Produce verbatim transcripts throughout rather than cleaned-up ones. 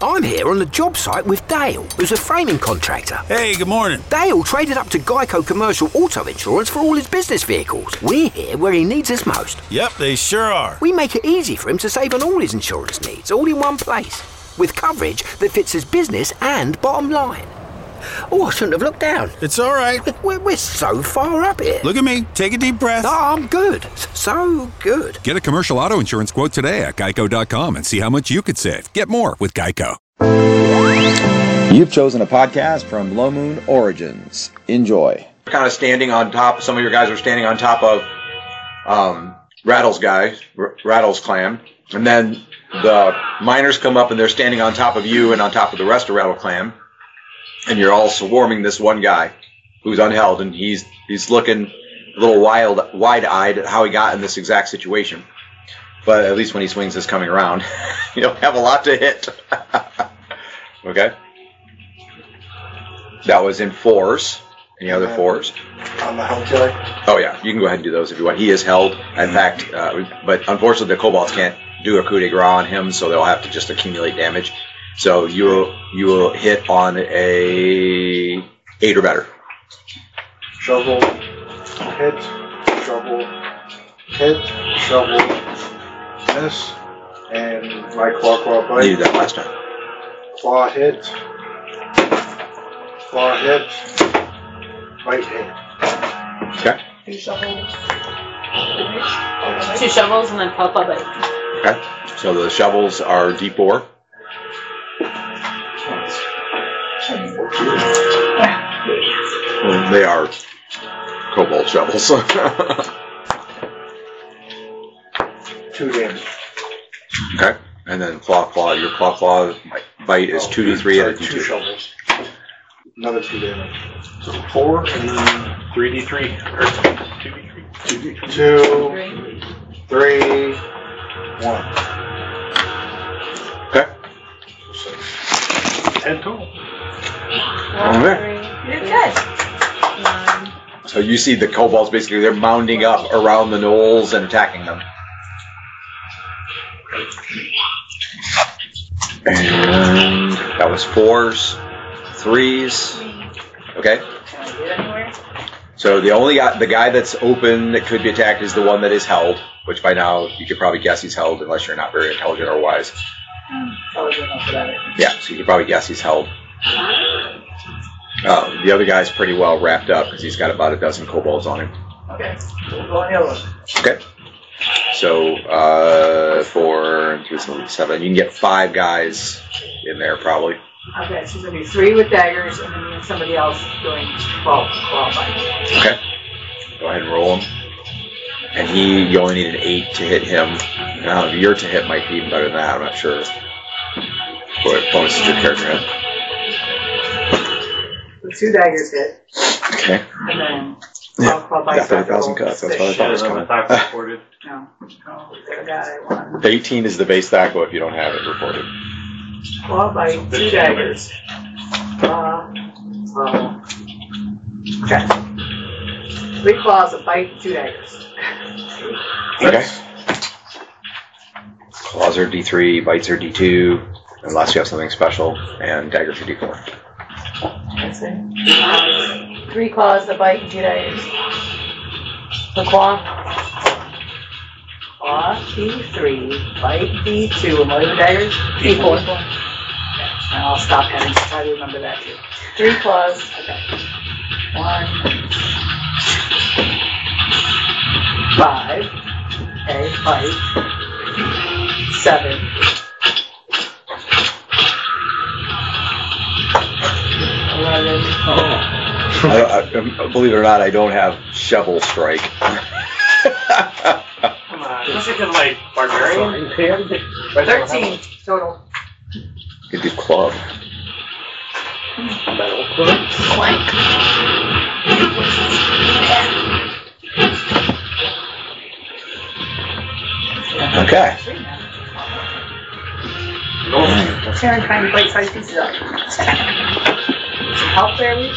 I'm here on the job site with Dale, who's a framing contractor. Hey, good morning. Dale traded up to Geico Commercial Auto Insurance for all his business vehicles. We're here where he needs us most. Yep, they sure are. We make it easy for him to save on all his insurance needs, all in one place, with coverage that fits his business and bottom line. Oh, I shouldn't have looked down. It's all right. We're, we're so far up here. Look at me. Take a deep breath. Oh, I'm good. So good. Get a commercial auto insurance quote today at geico dot com and see how much you could save. Get more with Geico. You've chosen a podcast from Low Moon Origins. Enjoy. Kind of standing on top, some of your guys are standing on top of um, Rattle's guys, R- Rattle's clan, and then the miners come up and they're standing on top of you and on top of the rest of Rattle clan. And you're all swarming this one guy who's unheld, and he's he's looking a little wild, wide-eyed at how he got in this exact situation. But at least when he swings this coming around, you don't have a lot to hit. Okay? That was in fours. Any other fours? On the held killer? Oh, yeah. You can go ahead and do those if you want. He is held. In fact, uh, but unfortunately the kobolds can't do a coup de grace on him, so they'll have to just accumulate damage. So you will, you will hit on a eight or better. Shovel, hit, shovel, hit, shovel, miss, and my claw claw bite. You did that last time. Claw hit, claw hit, bite hit. Okay. Two shovels. Two shovels and then claw claw bite. Okay. So the shovels are D four. Well, they are kobold shovels. Two damage. Okay. And then claw claw, your claw claw bite is two D three at a D two. Two shovels. Another two damage. So four and then three D three. Or two D three. two D three. Two, three, one. Okay. Ten total. Okay. You're good. So you see the kobolds basically, they're mounding up around the knolls and attacking them. And that was fours, threes. Okay. So the only guy, the guy that's open that could be attacked is the one that is held, which by now you could probably guess he's held unless you're not very intelligent or wise. Yeah, so you could probably guess he's held. Uh, the other guy's pretty well wrapped up because he's got about a dozen kobolds on him. Okay. We'll go on the other one. Okay. So, uh, four, three, seven. You can get five guys in there probably. Okay, so there's going to be three with daggers and then me and somebody else doing claw, claw bites. Okay. Go ahead and roll him. And he, you only need an eight to hit him. Now, your to hit might be even better than that. I'm not sure. What bonus did your character have? The two daggers hit. Okay. And then Yeah, claw, claw bites. got thirty thousand cuts. That's what I thought was coming. No. No, I got it. One. eighteen is the base Thaco if you don't have it reported. Claw bite, two daggers. Claw, claw. Okay. Three claws, a bite, two daggers. Okay. Claws are D three, bites are D two, unless you have something special, and daggers are D four. That's it. Um, three claws, a bite, two daggers. The claw. Claw, D three, bite, D two, and what are the daggers? D four. And I'll stop having to try to remember that too. Three claws. Okay. One. Five. Okay, bite. Seven. Eleven. I, I, believe it or not, I don't have shovel strike. Come on. Unless you can, like, barbarian? Thirteen total. You could do club. Clank. Okay. Sharon trying to bite size pieces up. Some help there, Lee?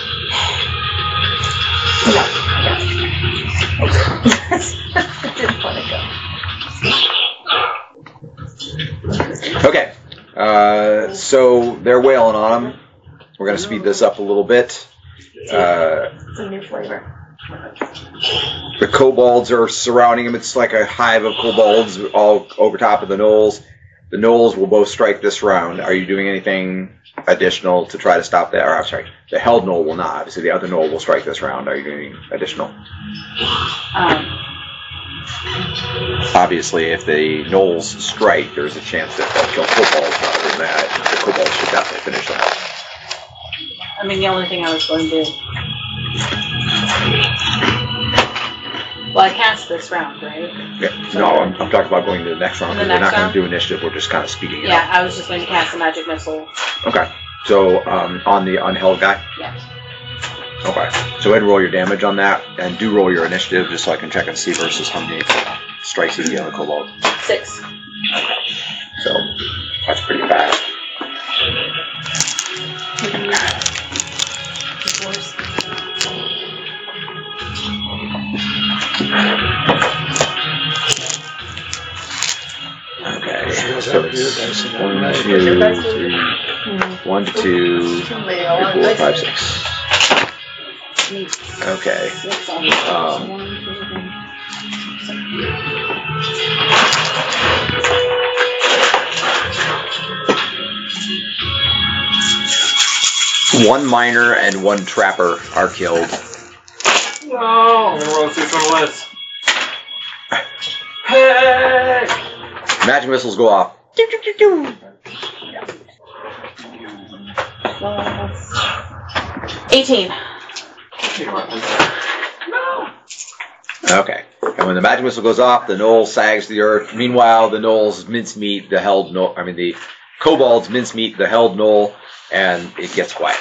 No. Didn't want to go. Okay. Uh, so they're wailing on him. We're going to speed this up a little bit. Uh, It's a new flavor. the kobolds are surrounding him. It's like a hive of kobolds all over top of the gnolls. The gnolls will both strike this round. Are you doing anything additional to try to stop that? Or I'm sorry, the held gnoll will not. Obviously, the other gnoll will strike this round. Are you doing additional? Um, Obviously, if the gnolls strike, there's a chance that they'll kill kobolds. Rather than that, the kobolds should definitely finish them. I mean, the only thing I was going to do. Well, I cast this round, right? Yeah. No, I'm, I'm talking about going to the next round. The Because we're next not going round? to do initiative. We're just kind of speeding it Yeah, up. I was just going to cast a magic missile. Okay. So um, on the unheld guy. Yes. Okay. So go ahead and roll your damage on that, and do roll your initiative just so I can check and see versus how many strikes you get on the kobold. Six. So that's pretty fast. Okay. So it's one, two, three, one, two, three, four, five, six. Okay. Um, one miner and one trapper are killed. No! I'm gonna roll through some list. Hey! Magic missiles go off. eighteen. Okay. And when the magic missile goes off, the gnoll sags to the earth. Meanwhile, the gnolls mincemeat the held gnoll. I mean, the kobolds mincemeat the held gnoll, and it gets quiet.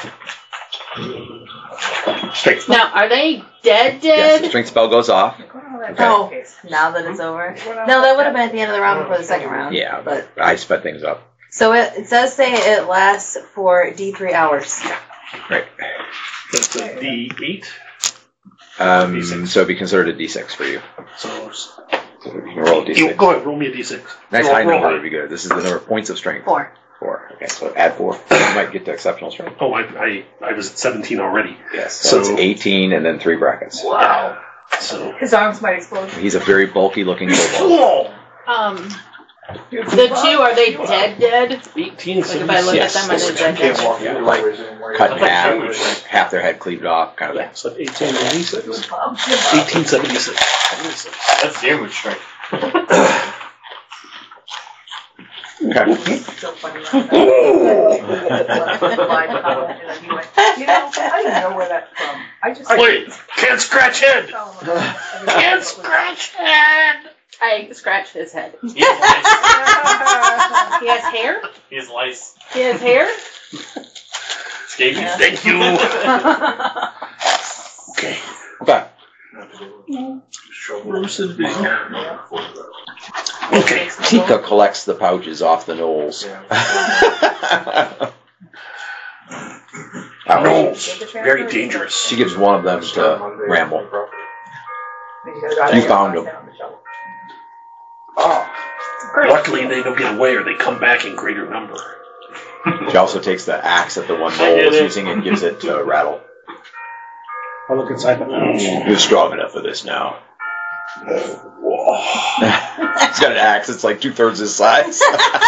Now, are they dead, Yes, dead? the strength spell goes off. Oh, now that it's over. No, that would have been at the end of the round before the second round. Yeah, But I sped things up. so it, it does say it lasts for D three hours. Right. That's a D eight. Um, so it'd be considered a D six for you. So, So you can roll a D you, six. go ahead, roll me a D six. Nice roll, high roll number high. would be good. This is the number of points of strength. Four. Four. Okay, so add four. You might get to exceptional strength. Oh, I, I, I was at seventeen already. Yes. So, So- it's eighteen and then three brackets. Wow. So. His arms might explode. He's a very bulky looking kobold. Whoa! Um, the two, are they dead, dead? eighteen, Like if I look Yes, at them, are this they dead, can't dead? walk yeah, like cut in half, half their head cleaved off, kind of Yeah, thing. so eighteen eighty-six. eighteen seventy-six. That's damage strength. Okay. So funny. You know, I didn't know where that's from. I just Wait! Can't scratch head! Can't scratch head! I scratched his head. He has lice. He has hair? He has lice. He has hair? Scabies. Thank you! Okay. Okay. Roasted big. Okay. Tika collects the pouches off the gnolls. Gnolls. Very dangerous. She gives one of them to Ramble. You found them. Luckily, they don't get away or they come back in greater number. She also takes the axe that the one gnoll is using and gives it to Rattle. I look inside the pouch. You're strong enough for this now. He's got an axe that's like two thirds his size.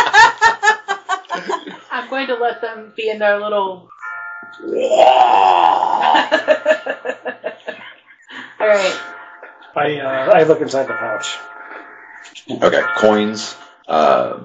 I'm going to let them be in their little... Alright. I uh, I look inside the pouch. Okay, coins. Uh,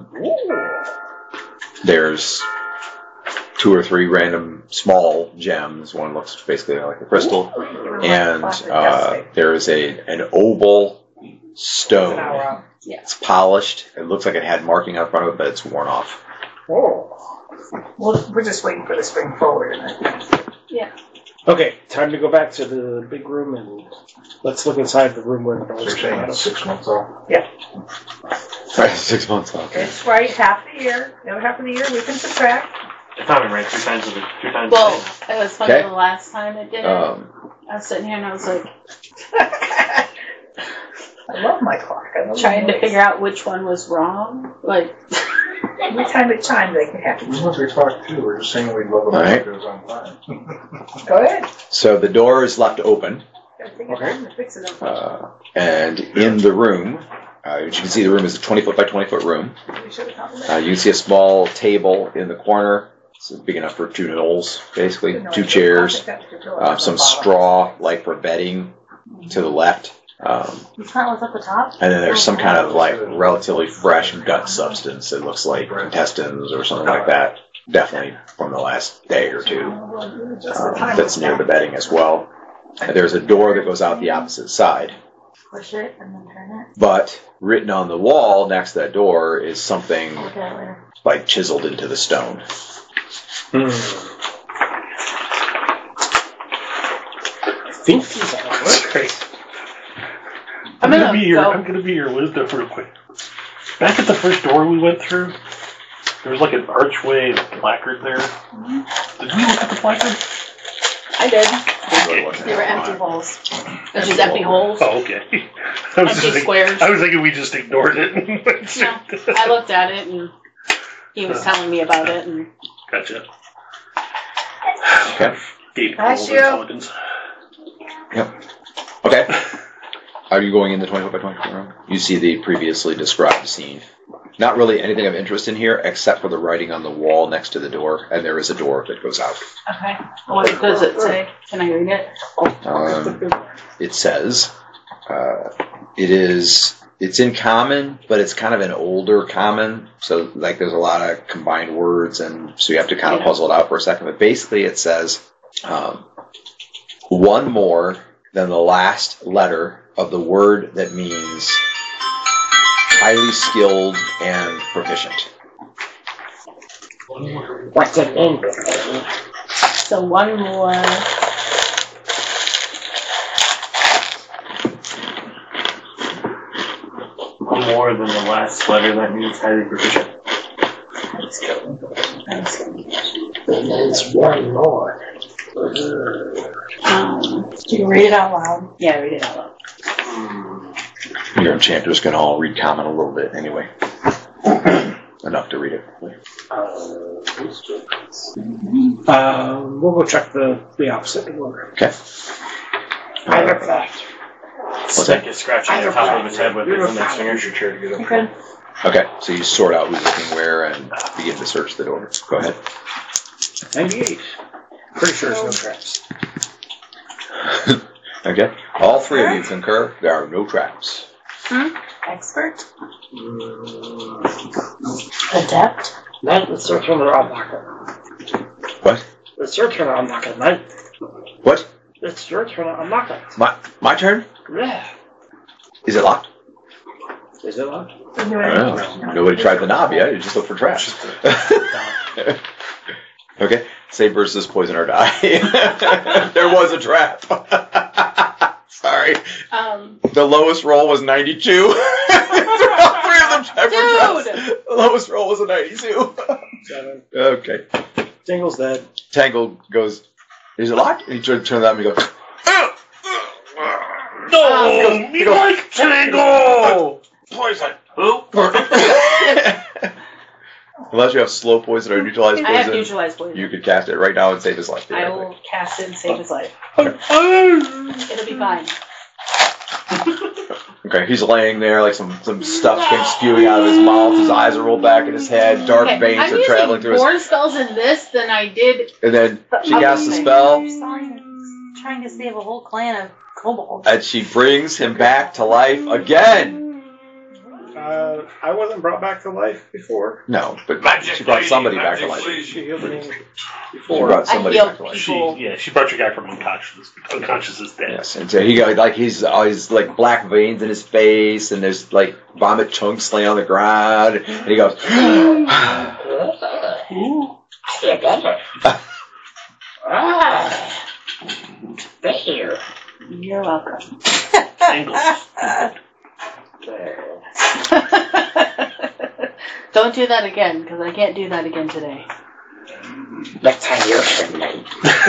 there's two or three random small gems. One looks basically like a crystal, and uh, there's a an oval stone. It's polished. It looks like it had marking on front of it, but it's worn off. Whoa. Well, we're just waiting for the spring forward. Yeah. Okay, time to go back to the big room and let's look inside the room where the dogs They're saying came out it's of. six months old. Yeah. Right, six months off. It's right, half the year. The other half of the year we can subtract. I found it right three times a three times Well, a day. it was funny Okay. the last time it did it. Um, I was sitting here and I was like I love my clock. I love trying the to figure out which one was wrong. Like Every time it chimes, they can happen. We want to talk too. We're just saying we'd love it All right. if it goes on fire. Go ahead. So the door is left open, Okay. Fix it up. uh, and in the room, uh, as you can see, the room is a twenty foot by twenty foot room. Uh, you can see a small table in the corner. It's big enough for two knolls, basically. Two chairs, uh, some straw, like for bedding, to the left. Um, It's not what's at the top? and then there's some kind of like relatively fresh gut substance. It looks like intestines or something like that. Definitely from the last day or two. Um, that's near the bedding as well. And there's a door that goes out the opposite side. Push it and then turn it. But written on the wall next to that door is something Look at it later. like chiseled into the stone. Hmm. I think these are great. I'm, I'm gonna, gonna be your go. I'm gonna be your wisdom real quick. Back at the first door we went through, there was like an archway and a placard there. Mm-hmm. Did we look at the placard? I did. They were empty holes. There's just empty holes. Oh, okay. I was Empty just thinking, squares. I was thinking we just ignored it. No, I looked at it and he was telling me about it and Gotcha. Okay. Gave Bless roll of you. intelligence. Yep. Okay. Are you going in the twenty foot by twenty foot room? You see the previously described scene. Not really anything of interest in here, except for the writing on the wall next to the door, and there is a door that goes out. okay. What does it say? Can I read it? Um, it says, uh, it is, it's in common, but it's kind of an older common, so like there's a lot of combined words, and so you have to kind of Yeah. puzzle it out for a second. But basically, it says um, one more than the last letter of the word that means highly skilled and proficient. What's it mean? So one more. One more than the last letter, that means highly proficient. There's one more. Um, you can read it out loud. Yeah, read it out loud. Your enchanters can all read common a little bit anyway. Enough to read it. Uh, we'll go check the, the opposite door. Okay. Hydroplact. What's Like that? it's scratching the top of his head with his index finger. Chair to get up. Okay. Okay, so you sort out who's looking where and begin to search the door. Go ahead. ninety-eight. Pretty sure there's no traps. Okay. All three of you concur. There are no traps. Hmm? Expert? Adept? Knight, it's your turn to unlock it. What? It's your turn to unlock it, Knight. What? It's your turn to unlock it. My my turn? Yeah. Is it locked? Is it locked? I don't know. Nobody tried the knob yet. You just look for traps. Okay. Save versus poison or die. There was a trap. Sorry. Um, The lowest roll was ninety-two. All three of them tried for Dude! traps. The lowest roll was a ninety-two. Seven. Okay. Tingle's dead. Tangle goes, is it locked? And he turns turns out and he goes, No! He goes- me he goes- like Tangle! poison. Who? Unless you have slow poison or neutralized I have poison, neutralized poison. you could cast it right now and save his life. I will cast it and save his life. Oh. It'll be fine. Okay, he's laying there like some, some stuff came spewing out of his mouth. His eyes are rolled back in his head. Dark Okay, veins I'm are traveling using through his... more spells in this than I did. And then she Other casts a thing. spell, Trying, trying to save a whole clan of kobolds. and she brings him back to life again. Uh, I wasn't brought back to life before. No, but Magic she brought lady, somebody back to magic life. lady. She healed me She before. brought somebody I heal back to life. She, people. yeah, she brought your guy from unconscious. Unconscious is dead. Yes, and so he got like he's always like black veins in his face, and there's like vomit chunks laying on the ground, and he goes, Ah, there. You're welcome. Tangles. Don't do that again, because I can't do that again today. Next time you're turn, Knight.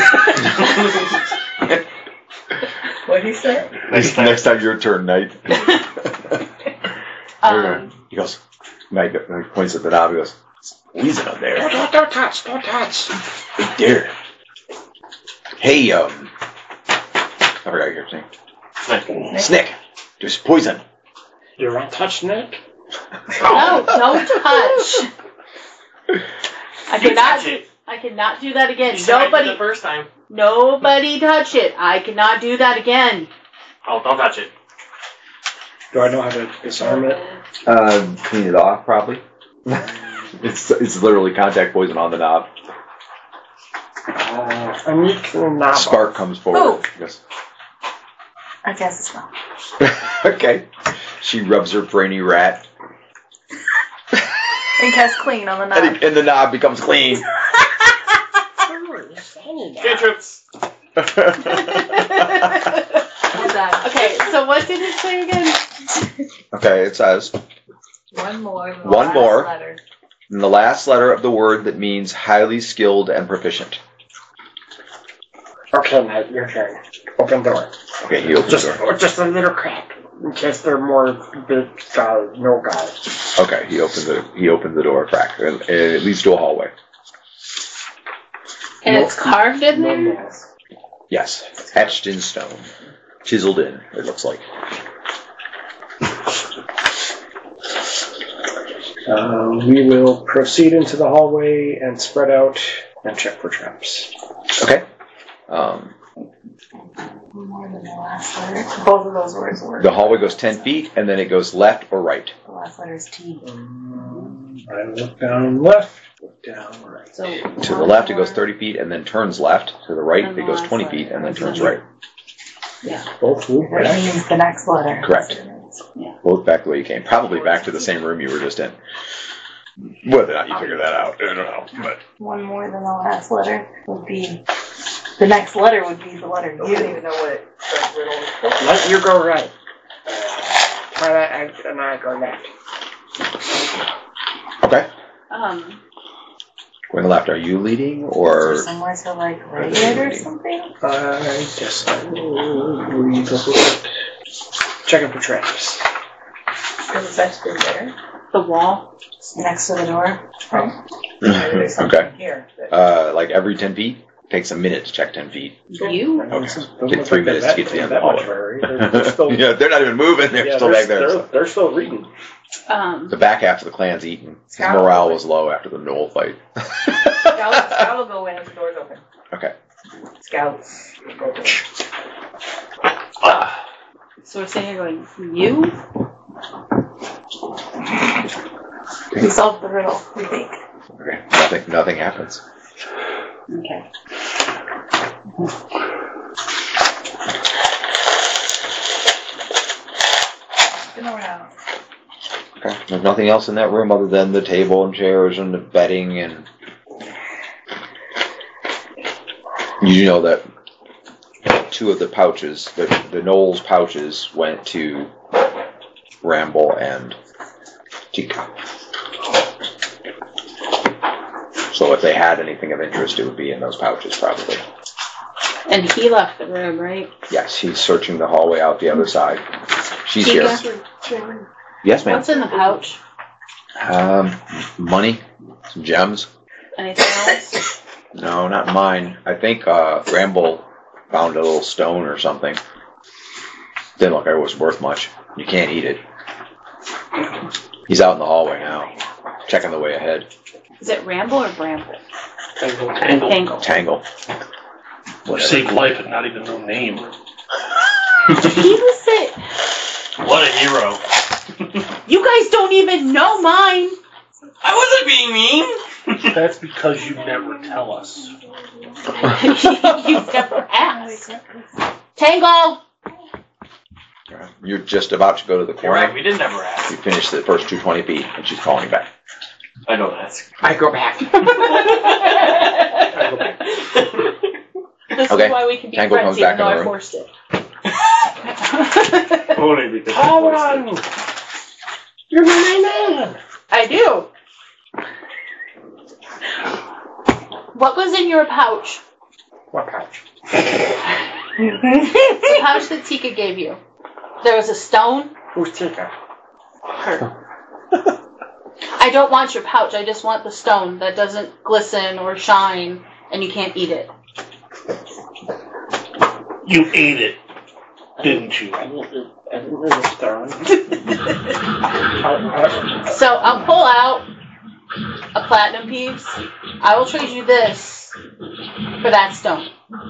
What'd he say? next, next time your turn, Knight. Um, He goes, Knight, Knight points at the knob, he goes, Poison up there. Don't, don't touch, don't touch. Right there. Hey, um, I forgot your name. Snick. Snick. There's poison. You want to touch Nick? No, don't touch. I You cannot. touch it. I cannot do that again. You tried it Nobody. the first time. Nobody touch it. I cannot do that again. Oh, don't touch it. Do I know how to disarm it? Uh, clean it off, probably. it's it's literally contact poison on the knob. Uh, I need to knob. Spark comes forward. Yes. I guess it's not. Okay. She rubs her brainy rat, And cast clean on the knob. and, and the knob becomes clean. Cantrips. Okay, so what did it say again? Okay, it says One more. the One last more. Letter. in the last letter of the word that means highly skilled and proficient. Okay, now your turn. Open door. Okay, he opens Just, the door. or just a little crack in case they're more big guys, no guys. Okay, he opens the he opens the door a crack. and It leads to a hallway. And it's carved in there? Yes, etched in stone, chiseled in. It looks like. Uh, we will proceed into the hallway and spread out and check for traps. Okay. Um, More than the last letter. Both of those words were. the hallway goes ten feet, and then it goes left or right. The last letter is T. I look down left, look down right. So To the left, it goes thirty feet, and then turns left. To the right, it goes twenty feet, and then turns right. Yeah. Both move That back. means the next letter. Correct. Yeah. Both back the way you came. Probably back to the same room you were just in. Whether or not you figure that out, I don't know. But One more than the last letter would be. The next letter would be the letter U. I don't even know what it Let you go right. Try that and- and I go left. okay, Um, going left. Are you leading Or or? somewhere to like write it or something? I guess I will read the book. Checking for traps. Because it's actually there. the wall. Next to the door. Right. Okay. Here. Uh, like every ten feet. Takes a minute to check ten feet. You? Take three minutes to get to the end of the hallway. They're still, yeah, they're not even moving. They're yeah, still they're, back there. They're, they're still reading. Um, The back half of the clan's eaten. His morale was low after the Knoll fight. Scout, Scout will go in if the door's open. Okay. Scouts. so we're saying you're going, you? We solved the riddle, we think. Okay. Nothing. Nothing happens. Okay. Spin around. Okay. There's nothing else in that room other than the table and chairs and the bedding and. You know that two of the pouches, the the Knowles pouches, went to Ramble and Tika. So if they had anything of interest, it would be in those pouches, probably. And he left the room, right? Yes, he's searching the hallway out the other side. She's Tika? here. Yes, ma'am. What's in the pouch? Um, money, some gems. Anything else? No, not mine. I think uh, Ramble found a little stone or something. Didn't look like it was worth much. You can't eat it. He's out in the hallway now, checking the way ahead. Is it Ramble or Bramble? Tangle. Tangle. Tangle. Tangle. Saved life and not even know name. He was it. What a hero. You guys don't even know mine. I wasn't being mean. That's because you never tell us. You've never asked. Tangle. You're just about to go to the You're right, corner. we did never ask. You finish the first two twenty feet, and she's calling you back. I don't ask. I go back. This Okay. is why we can be Tangle friends, comes back even though in the I room. forced it. Only because I Come forced on! it. You're my man! I do. What was in your pouch? What pouch? The pouch that Tika gave you. There was a stone. Who's Tika? Her. I I don't want your pouch. I just want the stone that doesn't glisten or shine, and you can't eat it. You ate it, didn't you? I didn't, I didn't know the stone. So I'll pull out a platinum piece. I will trade you this for that stone.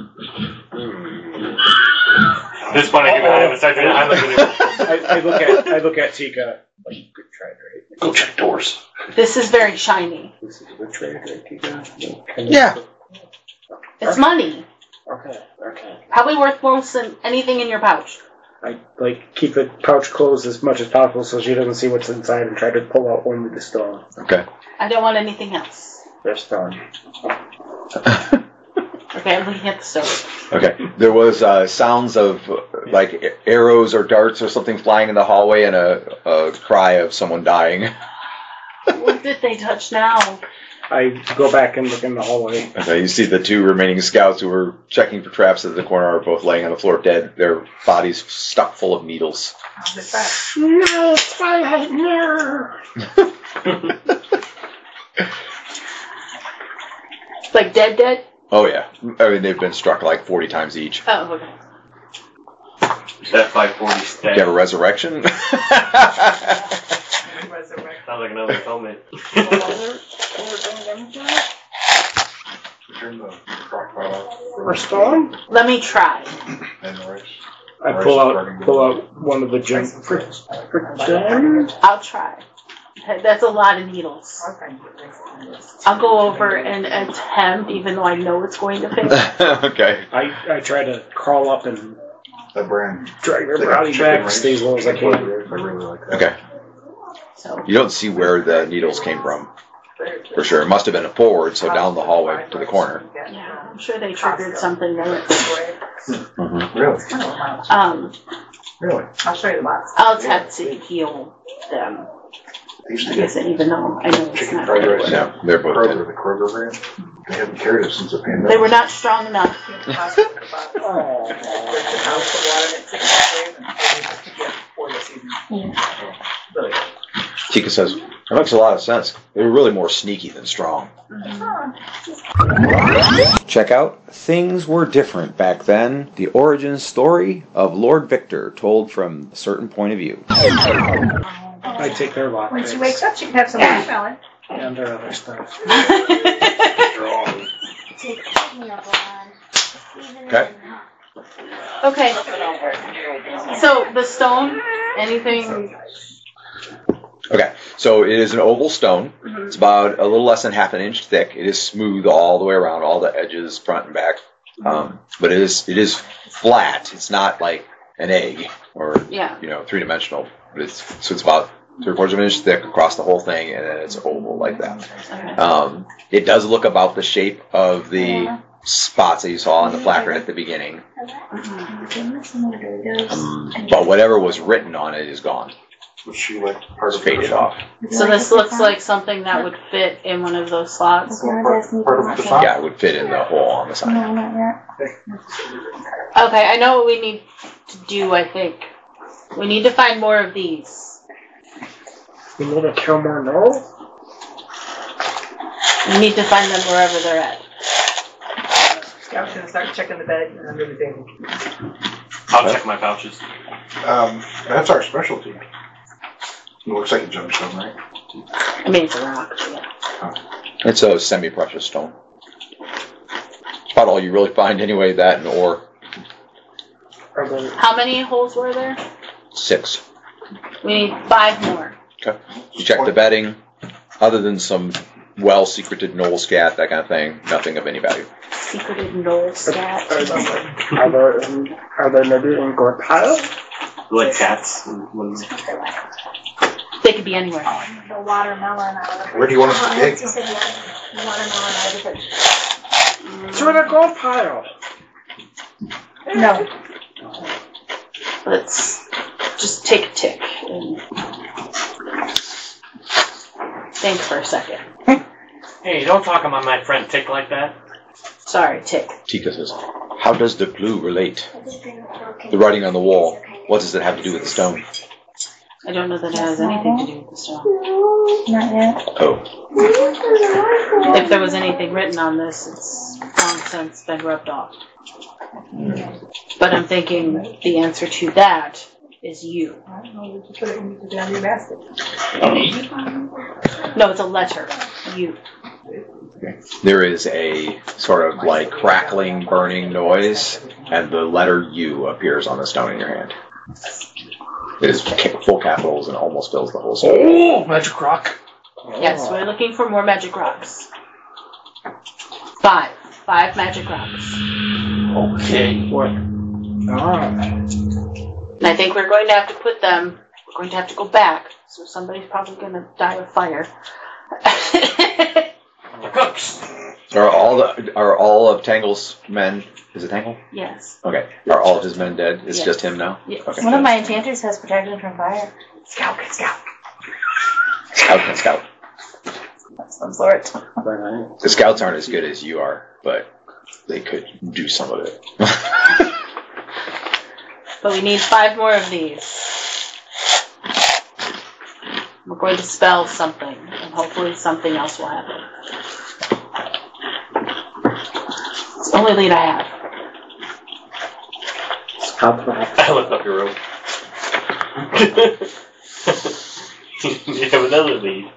This one I give it a second. I look at it. I, I look at I look at Tika. Like, good trade, right? Go check doors. This is very shiny. This is a good trade, right, Tika? Yeah. It's money. Okay, okay. Probably worth more than anything in your pouch. I like keep the pouch closed as much as possible so she doesn't see what's inside and try to pull out only the stone. Okay. I don't want anything else. There's stone. Okay, I'm looking at the stone. Okay. There was uh, sounds of uh, like arrows or darts or something flying in the hallway and a, a cry of someone dying. What did they touch now? I go back and look in the hallway. Okay, you see the two remaining scouts who were checking for traps at the corner are both laying on the floor dead, their bodies stuck full of needles. No, Twilight, no! Like dead, dead? Oh yeah. I mean, they've been struck like forty times each. Oh, okay. That five forty Do stat. you have a resurrection? Sounds like another helmet. For stone? Let me try. I pull out pull out one of the gems for, for gems. I'll try. That's a lot of needles. I'll go over and attempt, even though I know it's going to fail. Okay. I, I try to crawl up and The brand. drag her body back, stay as low as I can. Okay. So You don't see where the needles came from. For sure. It must have been forward, so down the hallway to the corner. yeah, I'm sure they triggered something there. Mm-hmm. Really? Um, Really? I'll show you the box. I'll attempt to heal them. These I guess even though I know it's chicken not. fried rice. Yeah, they're both Kroger, dead. the Kroger brand. They haven't carried it since the pandemic. They were not strong enough. Tika says, that makes a lot of sense. They were really more sneaky than strong. Check out Things Were Different Back Then, the origin story of Lord Victor told from a certain point of view. I take their lock When picks she wakes up, she can have some marshmallow. and their other stuff. Okay. Okay. So the stone, anything? Okay, so it is an oval stone. Mm-hmm. It's about a little less than half an inch thick. It is smooth all the way around, all the edges, front and back. Um, but it is it is flat. It's not like an egg or Yeah. you know three dimensional. It's so it's about three quarters of an inch thick across the whole thing, and then it's oval like that. Okay. Um, it does look about the shape of the spots that you saw on the placard at the beginning. Um, but whatever was written on it is gone. Was she like part It's of faded the off. So this looks like something that would fit in one of those slots. Part, part of the top? Yeah, it would fit in the hole on the side. Okay, I know what we need to do, I think. We need to find more of these. You need to kill more no? We need to find them wherever they're at. Scout's gonna start checking the bed and under the table. I'll check my pouches. Um, that's our specialty. It looks like a gemstone, right? I mean, it's a rock. Yeah. It's a semi-precious stone. It's about all you really find anyway, that and ore. Are there, How many holes were there? Six. We need five more. Okay. You check the bedding. Other than some well-secreted knoll scat, that kind of thing, nothing of any value. Secreted knoll scat. are there, are there, in, are there maybe in Gore Pile? Like cats. They could be anywhere. The watermelon out of it. Where do you want us to dig? Watermelon out of it. It's in a gold pile. No. Let's just take a tick and think for a second. Hey, don't talk about my friend Tick like that. Sorry, tick. Tika says, how does the clue relate? The writing on the wall, what does it have to do with the stone? I don't know that it has anything to do with the stone. Not yet. Oh. If there was anything written on this, it's long since been rubbed off. But I'm thinking the answer to that is you. I don't know. We just put it in the down your basket. No, it's a letter. You. There is a sort of like crackling, burning noise, and the letter U appears on the stone in your hand. It is ca- full capitals and almost fills the whole stone. Oh, magic rock. Yes, we're looking for more magic rocks. Five. Five magic rocks. Okay. What? And I think we're going to have to put them, we're going to have to go back, so somebody's probably going to die of fire. The cooks. Are all the are all of Tangle's men? Is it Tangle? Yes. Okay. Are all of his men dead? It's Yes. just him now. Yes. Okay. One of my enchanters has protection from fire. Scout, scout. Scout and scout. Of some sort. The scouts aren't as good as you are, but they could do some of it. But we need five more of these. We're going to spell something, and hopefully something else will happen. It's the only lead I have. I looked up your rope. You have another lead.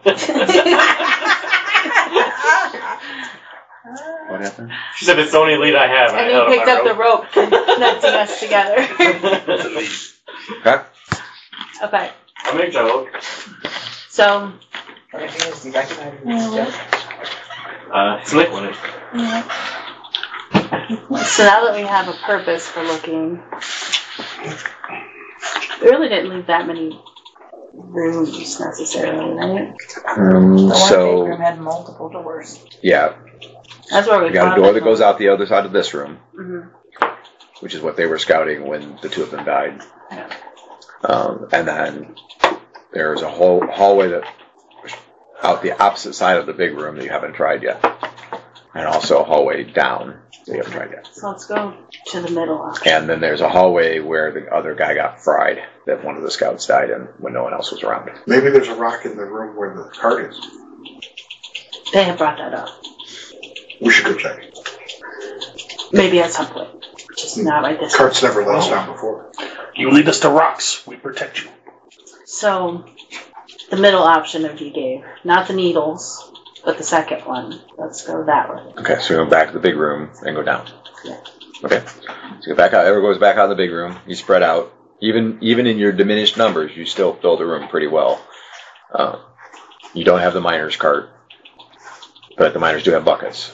What happened? She said it's the only lead I have. And I he held picked my up the rope, connecting us together. Okay. Okay, I'll make joke. so Uh, it's liquid. so now that we have a purpose for looking, we really didn't leave that many rooms necessarily, right? Um, The one big so room had multiple doors. yeah, That's where we you got a found door it. that goes out the other side of this room, Mhm. which is what they were scouting when the two of them died. Um, and then there's a whole hallway that out the opposite side of the big room that you haven't tried yet, and also a hallway down that you haven't tried yet. So let's go to the middle. And then there's a hallway where the other guy got fried that one of the scouts died in when no one else was around. Maybe there's a rock in the room where the cart is. They have brought that up. We should go check. Maybe at some point. Just not right this Cart's never let us down before. You lead us to rocks. We protect you. So, the middle option of you gave. Not the needles, but the second one. Let's go that way. Okay, so we go back to the big room and go down. Yeah. Okay. So you go back out. Everyone goes back out in the big room. You spread out. Even even in your diminished numbers, you still fill the room pretty well. Uh, you don't have the miner's cart, but the miners do have buckets.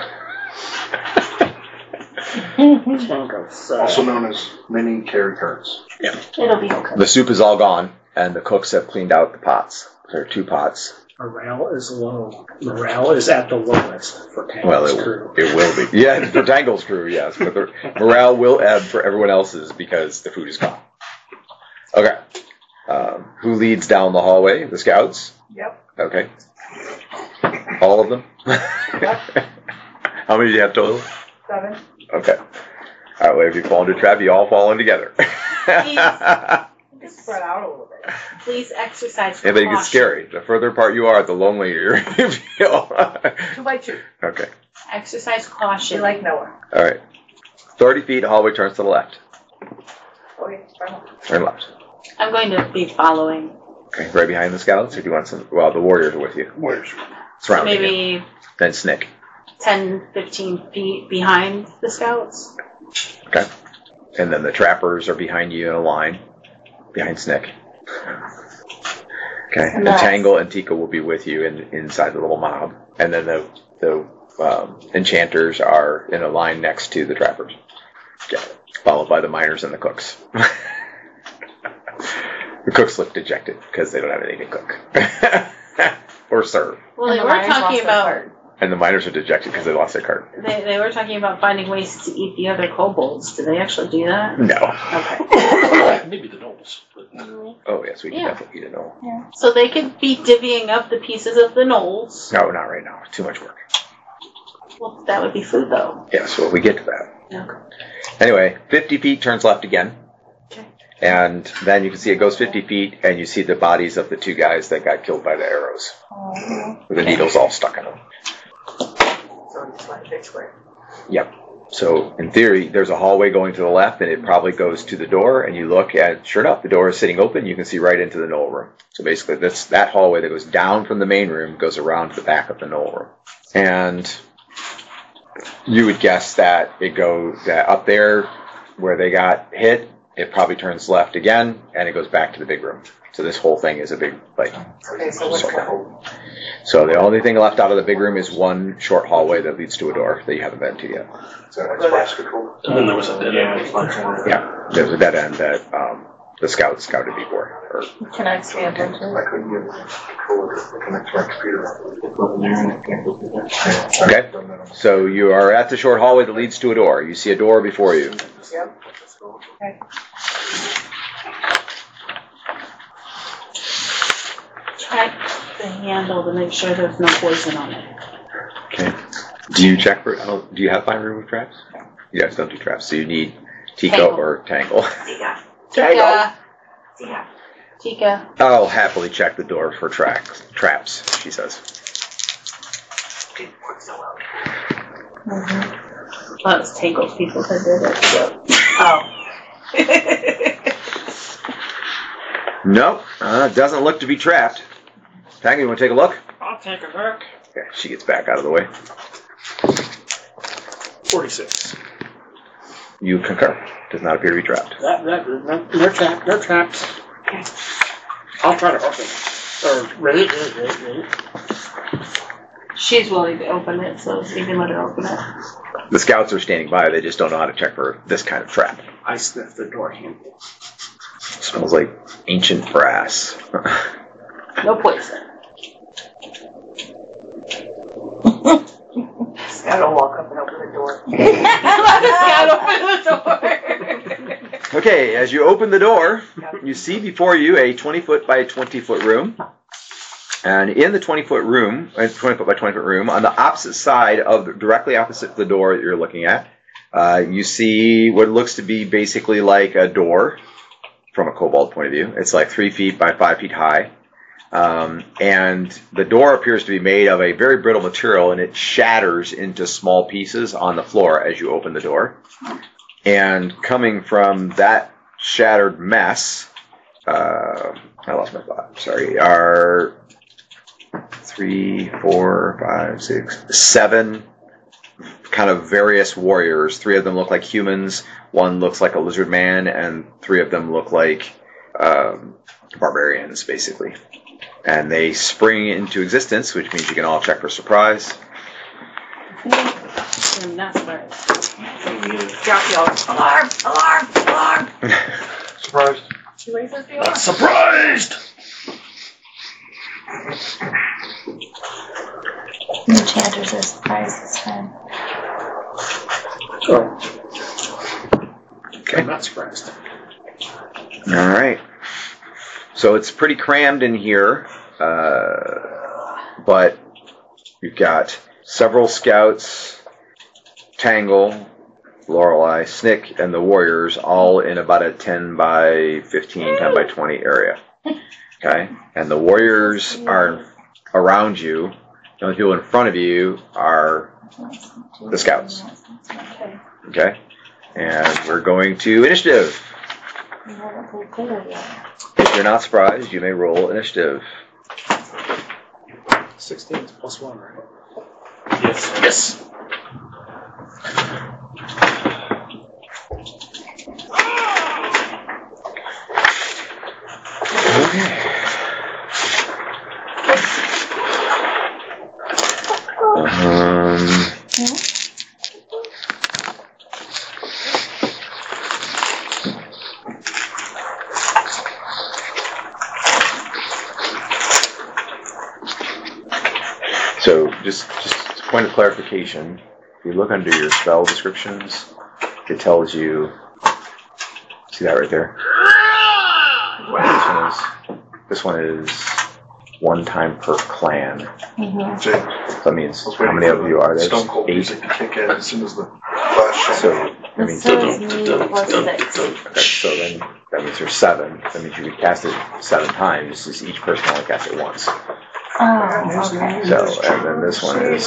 Also known as mini carry carts. Yeah. It'll be okay. The soup is all gone, and the cooks have cleaned out the pots. There are two pots. Morale is low. Morale is at the lowest for Tangle's Well, it, crew. it will be. Yeah, for Tangle's crew, yes. But the morale will ebb for everyone else's because the food is gone. Okay. Um, who leads down the hallway? The scouts? Yep. Okay. All of them? How many do you have total? Seven. Okay. All right, well, if you fall into a trap, you all fall in together. Just spread out a little bit. Please exercise Yeah, but it caution. gets scary. The further apart you are, the lonelier you feel. Two by two. Okay. Exercise She caution. like Noah. All right. thirty feet, hallway turns to the left. Okay, fine. Turn left. I'm going to be following. Okay, right behind the scouts, or do you want some? Well, the warriors are with you. Warriors. Surrounding you. Maybe Then Snick. ten, fifteen feet behind the scouts. Okay. And then the trappers are behind you in a line. Behind Snick. Okay. And Nice. Tangle and Tika will be with you in, inside the little mob. And then the, the um, enchanters are in a line next to the trappers. Okay. Followed by the miners and the cooks. The cooks look dejected because they don't have anything to cook. Or serve. Well, And they the were miners lost talking their about cart. And the miners are dejected because they lost their cart. they, they were talking about finding ways to eat the other kobolds. Do they actually do that? No. Okay. Maybe the nobles. But Oh, yes, we can Yeah. definitely eat it all. So they could be divvying up the pieces of the knolls. No, not right now. Too much work. Well, that would be food, though. Yes, well, we get to that. Okay. Anyway, fifty feet turns left again. Okay. And then you can see it goes fifty feet, and you see the bodies of the two guys that got killed by the arrows. With the needles all stuck in them. So it's like this way. Yep. So in theory, there's a hallway going to the left, and it probably goes to the door, and you look, and sure enough, the door is sitting open. You can see right into the knoll room. So basically, this that hallway that goes down from the main room goes around to the back of the knoll room. And you would guess that it goes that up there where they got hit, it probably turns left again, and it goes back to the big room. So this whole thing is a big, like, Okay, so what's circle. So the only thing left out of the big room is one short hallway that leads to a door that you haven't been to yet. And then there was a dead end. Yeah, there's a dead end that um, the scouts scouted before. Or, connects me up into okay, so you are at the short hallway that leads to a door. You see a door before you. Yep. Okay. Check the handle to make sure there's no poison on it. Okay. Do you check for? Oh, do you have find remove traps? You guys don't do traps, so you need Tico Tangle. or Tangle. Tika. Tika. Tika. Tika. I'll happily check the door for tracks, traps. She says. Mm-hmm. Well, it was Tangle's people that did it. So. Oh. Nope, uh, doesn't look to be trapped. Tangle, you want to take a look? I'll take a look. Okay, she gets back out of the way. forty-six. You concur. Does not appear to be trapped. That, that, no, they're trapped. They're trapped. I'll try to open it. Or, ready? Ready, ready, ready. She's willing to open it, so you can let her open it. The scouts are standing by. They just don't know how to check for this kind of trap. I sniff the door handle. Smells like ancient brass. No poison. Scout will walk up and open the door. Let the scout open the door. Okay, as you open the door, you see before you a twenty foot by twenty foot room. And in the twenty foot room, uh, twenty foot by twenty foot room, on the opposite side of, directly opposite the door that you're looking at, uh, you see what looks to be basically like a door from a kobold point of view. It's like three feet by five feet high. Um, and the door appears to be made of a very brittle material, and it shatters into small pieces on the floor as you open the door. And coming from that shattered mess, uh, I lost my thought, sorry, are three, four, five, six, seven kind of various warriors. Three of them look like humans, one looks like a lizard man, and three of them look like um, barbarians, basically. And they spring into existence, which means you can all check for surprise. I'm not surprised. Drop y'all. Alarm! Alarm! Alarm! Surprised. She raises the alarm. Surprised! The enchanters are surprised this time. Oh. Okay. I'm not surprised. All right. So it's pretty crammed in here, uh, but you've got several scouts, Tangle, Lorelei, Snick, and the warriors all in about a ten by fifteen, ten by twenty area. Okay? And the warriors are around you. The only people in front of you are the scouts. Okay? And we're going to initiative. If you're not surprised, you may roll initiative. sixteen is plus one, right? Yes. Yes. Okay. Um, so just just a point of clarification, if you look under your spell descriptions, it tells you, see that right there? This one is, this one is one time per clan. Mm-hmm. James. That means how many of you are there? Stone Cold Eight. music to kick in as soon as the flash shot. So That means, So it's me plus six. okay, so then that means there's seven. That means you can cast it seven times. Just each person can only cast it once. Oh, okay. So, and then this one is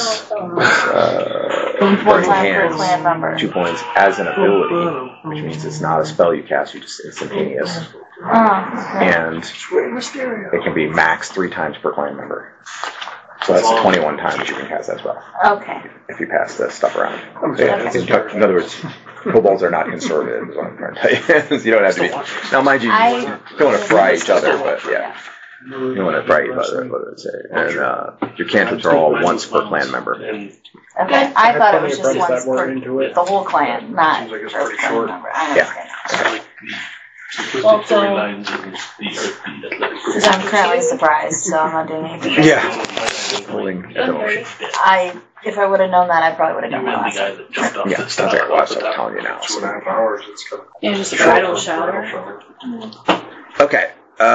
uh, One Burning time per Hands, clan member. two points as an ability, which means it's not a spell you cast, you just instantaneous. Oh, okay. And it can be max three times per clan member. So that's twenty-one times you can cast that spell Okay. if you pass the stuff around. So yeah, in, in other words, kobolds are not conservative, is what I'm trying to tell you. You don't have to be. Now, mind you, I- you don't want to fry each other, but yeah. You don't want to fry each other, what did it say? And uh, your cantrips are all once per clan member. Okay. I thought it was just Plenty of once that were per into it. the whole clan, not Seems like it's per pretty clan short. member. I Yeah. understand. Well, so- Because I'm currently surprised, so I'm not doing anything. Yeah. Holding at the motion. I, if I would have known that, I probably would have done that last time. Yeah, that's like what I'm telling you now. Two and So. a half hours. It's got Yeah, just a bridal shower. Okay.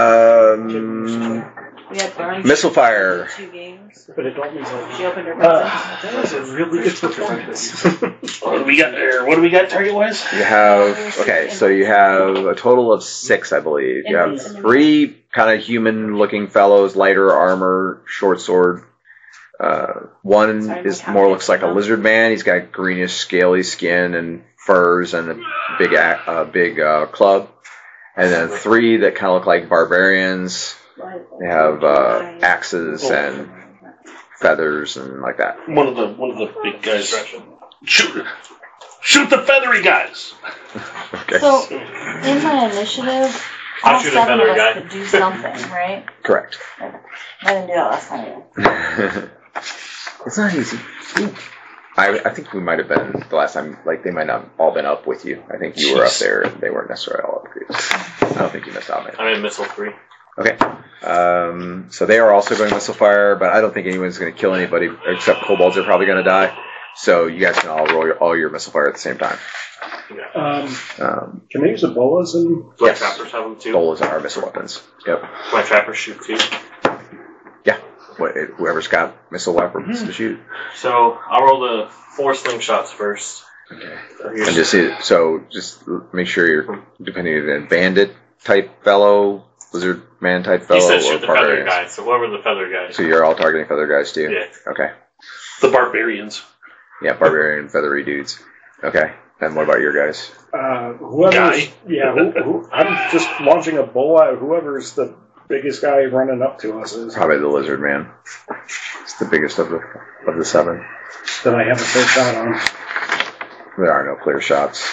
Um, We had brunch. Missile fire. Two games. But it don't mean like. She opened her Uh, presents. that was a really good performance. What do we got there? What do we got target wise? You have, okay, so you have a total of six, I believe. You have three kind of human-looking fellows, lighter armor, short sword. Uh, one is more looks like a lizard man. He's got greenish, scaly skin and furs and a big, a uh, big uh, club. And then three that kind of look like barbarians. They have uh, axes and feathers and like that. One of the one of the big guys. Shoot! Shoot the feathery guys! Okay. So, in my initiative, I'll all shoot a seven of feathery us guy. could do something, right? Correct. I didn't do that last time either. It's not easy. I, I think we might have been the last time, like, they might not have all been up with you. I think you were up there and they weren't necessarily all up with you. I don't think you missed out, man. I'm in missile three. Okay. Um, so they are also going missile fire, but I don't think anyone's going to kill anybody except kobolds are probably going to die. So you guys can all roll your, all your missile fire at the same time. Um, Um, can they use Ebolas and My Yes. trappers have them too. bolas are missile weapons. Yep. My trappers shoot too. Yeah. What, whoever's got missile weapons to shoot. So I'll roll the four slingshots first. Okay. So And here's just see, so just make sure you're depending on a bandit type fellow, lizard man type he fellow, said or shoot the feather barbarians. guy, so whoever the feather guy is. So you're all targeting feather guys too. Yeah. Okay. the barbarians? Yeah, barbarian feathery dudes. Okay. And what about your guys? Uh, whoever's Guy. yeah, who, who, I'm just launching a bow at whoever's the biggest guy running up to us is. Probably the lizard man. It's the biggest of the of the seven. That I have a fair shot on. There are no clear shots.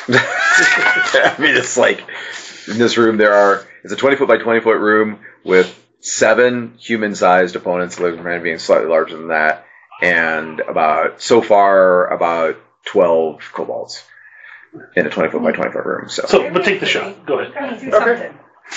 I mean, it's like in this room there are. It's a twenty foot by twenty foot room with seven human-sized opponents. The lizard man being slightly larger than that, and about so far about twelve kobolds in a twenty foot by twenty foot room. So, So, but take the shot. Go ahead. Okay.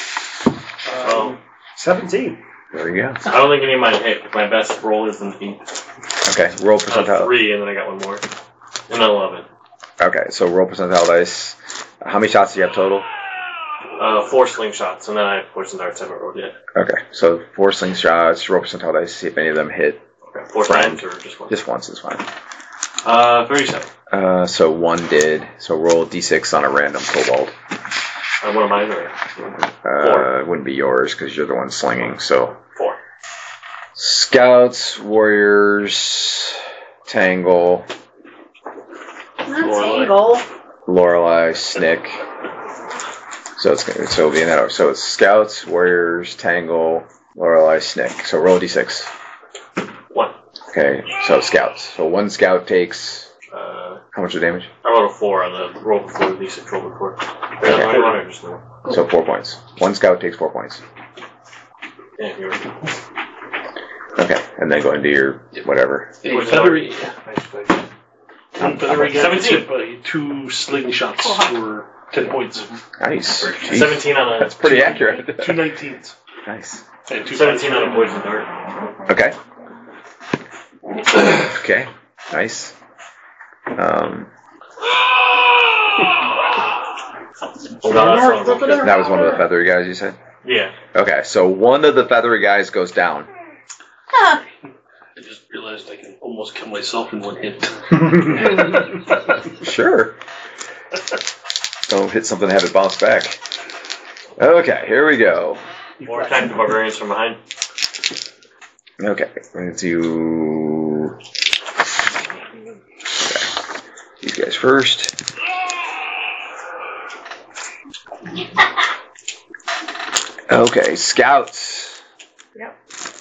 Um, seventeen. there you go. I don't think any of mine hit. My best roll is an eight. Okay, roll Uh, percentile. three, and then I got one more. And an eleven. Okay, so roll percentile dice. How many shots do you have total? Uh, four slingshots, and then I have poison darts I haven't rolled yet. Okay, so four slingshots. Roll percentile dice. See if any of them hit. Okay, four Friend. times or just one? Just once is fine. Uh, thirty-seven. Uh, so one did. So roll d six on a random kobold. Uh, one of mine, or? Uh, it wouldn't be yours because you're the one slinging. So Four. scouts, warriors, Tangle, Not Tangle. Lorelei, Snick. So it's gonna so it'll be in that order. So it's scouts, warriors, Tangle, Lorelei, Snick. So roll a d six. One. Okay, so scouts. So one scout takes Uh, how much of damage? I rolled a four on the roll before, the six roll before. Is that how you want it, or just no? So four points. One scout takes four points. Yeah, here we go. Okay, and then go into your whatever. A What's feathery. that? One feathery guy gets seventeen. hit by two slingshots for ten points. Nice. Jeez. seventeen on a. That's pretty accurate. Two nineteens. Nice. And two seventeen on a fives. poison dart. Okay. Okay. Nice. Um, Oh, no, that's not good. that was one of the feathery guys you said? Yeah. Okay, so one of the feathery guys goes down. Ah, I just realized I can almost kill myself in one hit. Sure. Don't hit something and have it bounce back. Okay, here we go. More attack the barbarians from behind. Okay, we're going to do... Okay. These guys first. Okay, scouts. Yep.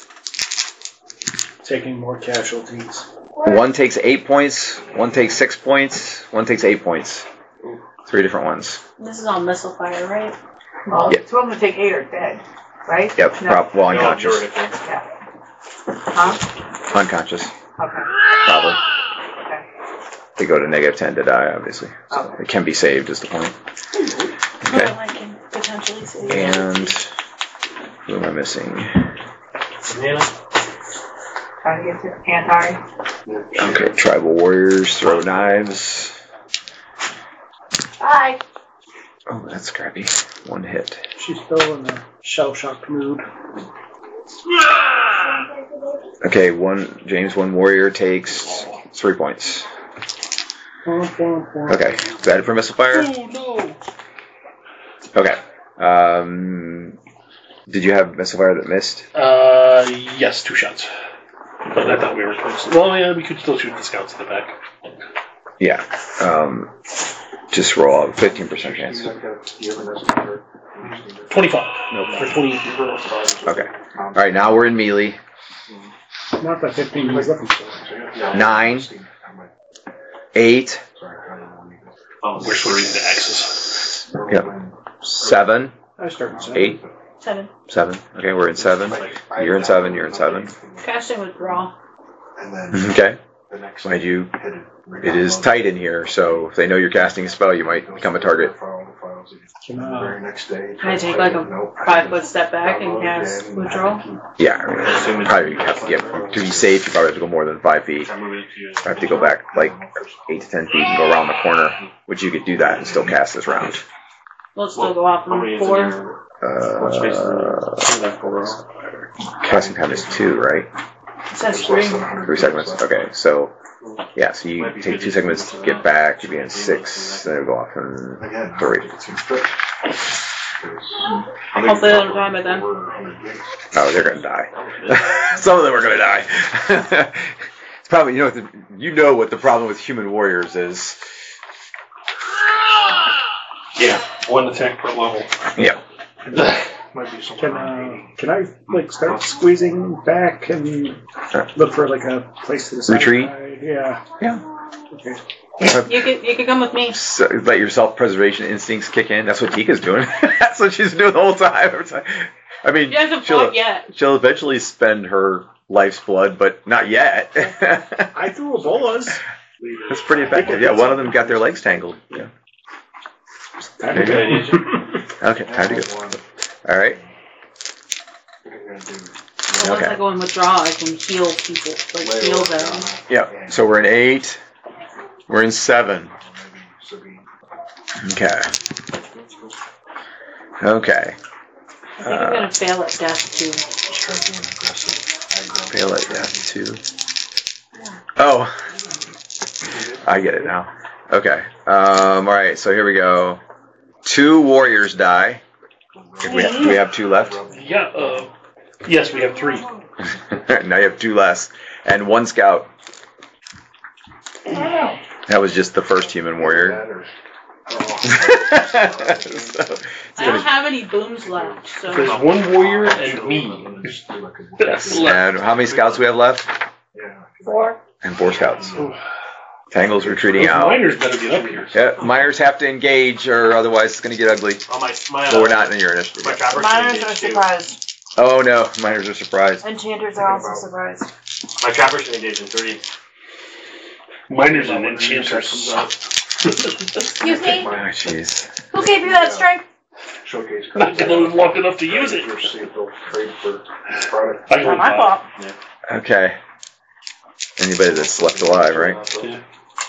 Taking more casualties. One takes eight points, one takes six points, one takes eight points. Three different ones. This is all missile fire, right? Well, Yep. two of them to take eight are dead, right? Yep, No. prob- well, unconscious. Yeah. Huh? Unconscious, Okay. probably. Okay. They go to negative ten to die, obviously. So Okay. it can be saved, is the point. Okay. Well, I can potentially see. And who am I missing? Trying to get to anti. Okay, tribal warriors throw knives. Bye. Oh, that's scrappy. One hit. She's still in a shell-shocked mood. Okay, one James, one warrior takes three points. Okay, bad for missile fire. Oh no! Okay. Um, did you have missile fire that missed? Uh, yes, two shots. But I thought we were close. Well, yeah, we could still shoot the scouts in the back. Yeah. Um, just roll a fifteen percent chance. twenty-five. Nope. Or twenty. Okay. All right, now we're in melee. Not the fifteen he's looking for. Nine. Eight. We're swinging the axes. Yep. Seven. I start seven. Eight. Seven. Seven. Okay, we're in seven. You're in seven. You're in seven. Casting withdraw. Okay. Mind you, it is tight in here, so if they know you're casting a spell, you might become a target. Can, uh, Can I take like a five foot step back and cast withdraw? Yeah, I mean, probably have to, yeah, to be safe, you probably have to go more than five feet. You have to go back like eight to ten feet and go around the corner, which you could do that and still cast this round. We'll still go off from four. Uh, casting time is two, right? It says three. Three segments. Okay, so yeah, so you take two segments to get back. You'd be in six, then it'll go off in three. Hopefully they'll die by then. Oh, they're gonna die. Some of them are gonna die. It's probably, you know what the, you know what the problem with human warriors is. Yeah, one attack per level. Yeah. Can, uh, can I like start squeezing back and look for like a place to the side? Retreat? Yeah. Yeah. Okay. You could you could come with me. So let your self-preservation instincts kick in. That's what Tika's doing. That's what she's doing the whole time. I mean, She hasn't she'll, fought yet. she'll eventually spend her life's blood, but not yet. I threw Ebolas. That's pretty effective. Yeah, one of them got their legs tangled. Yeah. Time There to you go. Okay, time to go. All right. So once I go and withdraw, I can heal people, like heal them. Yeah. So we're in eight. We're in seven. Okay. Okay. I think I'm gonna fail at death too. Fail at death too. Oh, I get it now. Okay. Um. All right. So here we go. Two warriors die. If we have, do we have two left? Yeah, uh, yes, we have three. Now you have two less, and one scout. That was just the first human warrior. So, I don't have any booms left, so There's one warrior and me. That's left. and how many scouts we have left? Four. And four scouts. Tangle's retreating Those out. miners better get up here. Yeah, miners have to engage, or otherwise it's going to get ugly. Oh, my, my, But we're uh, not in your initiative. my trappers Miners can are engage too. surprised. Oh no, miners are surprised. Enchanters are also surprised. My trappers can engage in thirty. Miners and enchanters. Excuse me? Oh jeez. Who gave you that strength? Showcase. Not lucky enough to use it. See if they'll trade for product. I Not my fault. Okay. Anybody that's left alive, right? Yeah.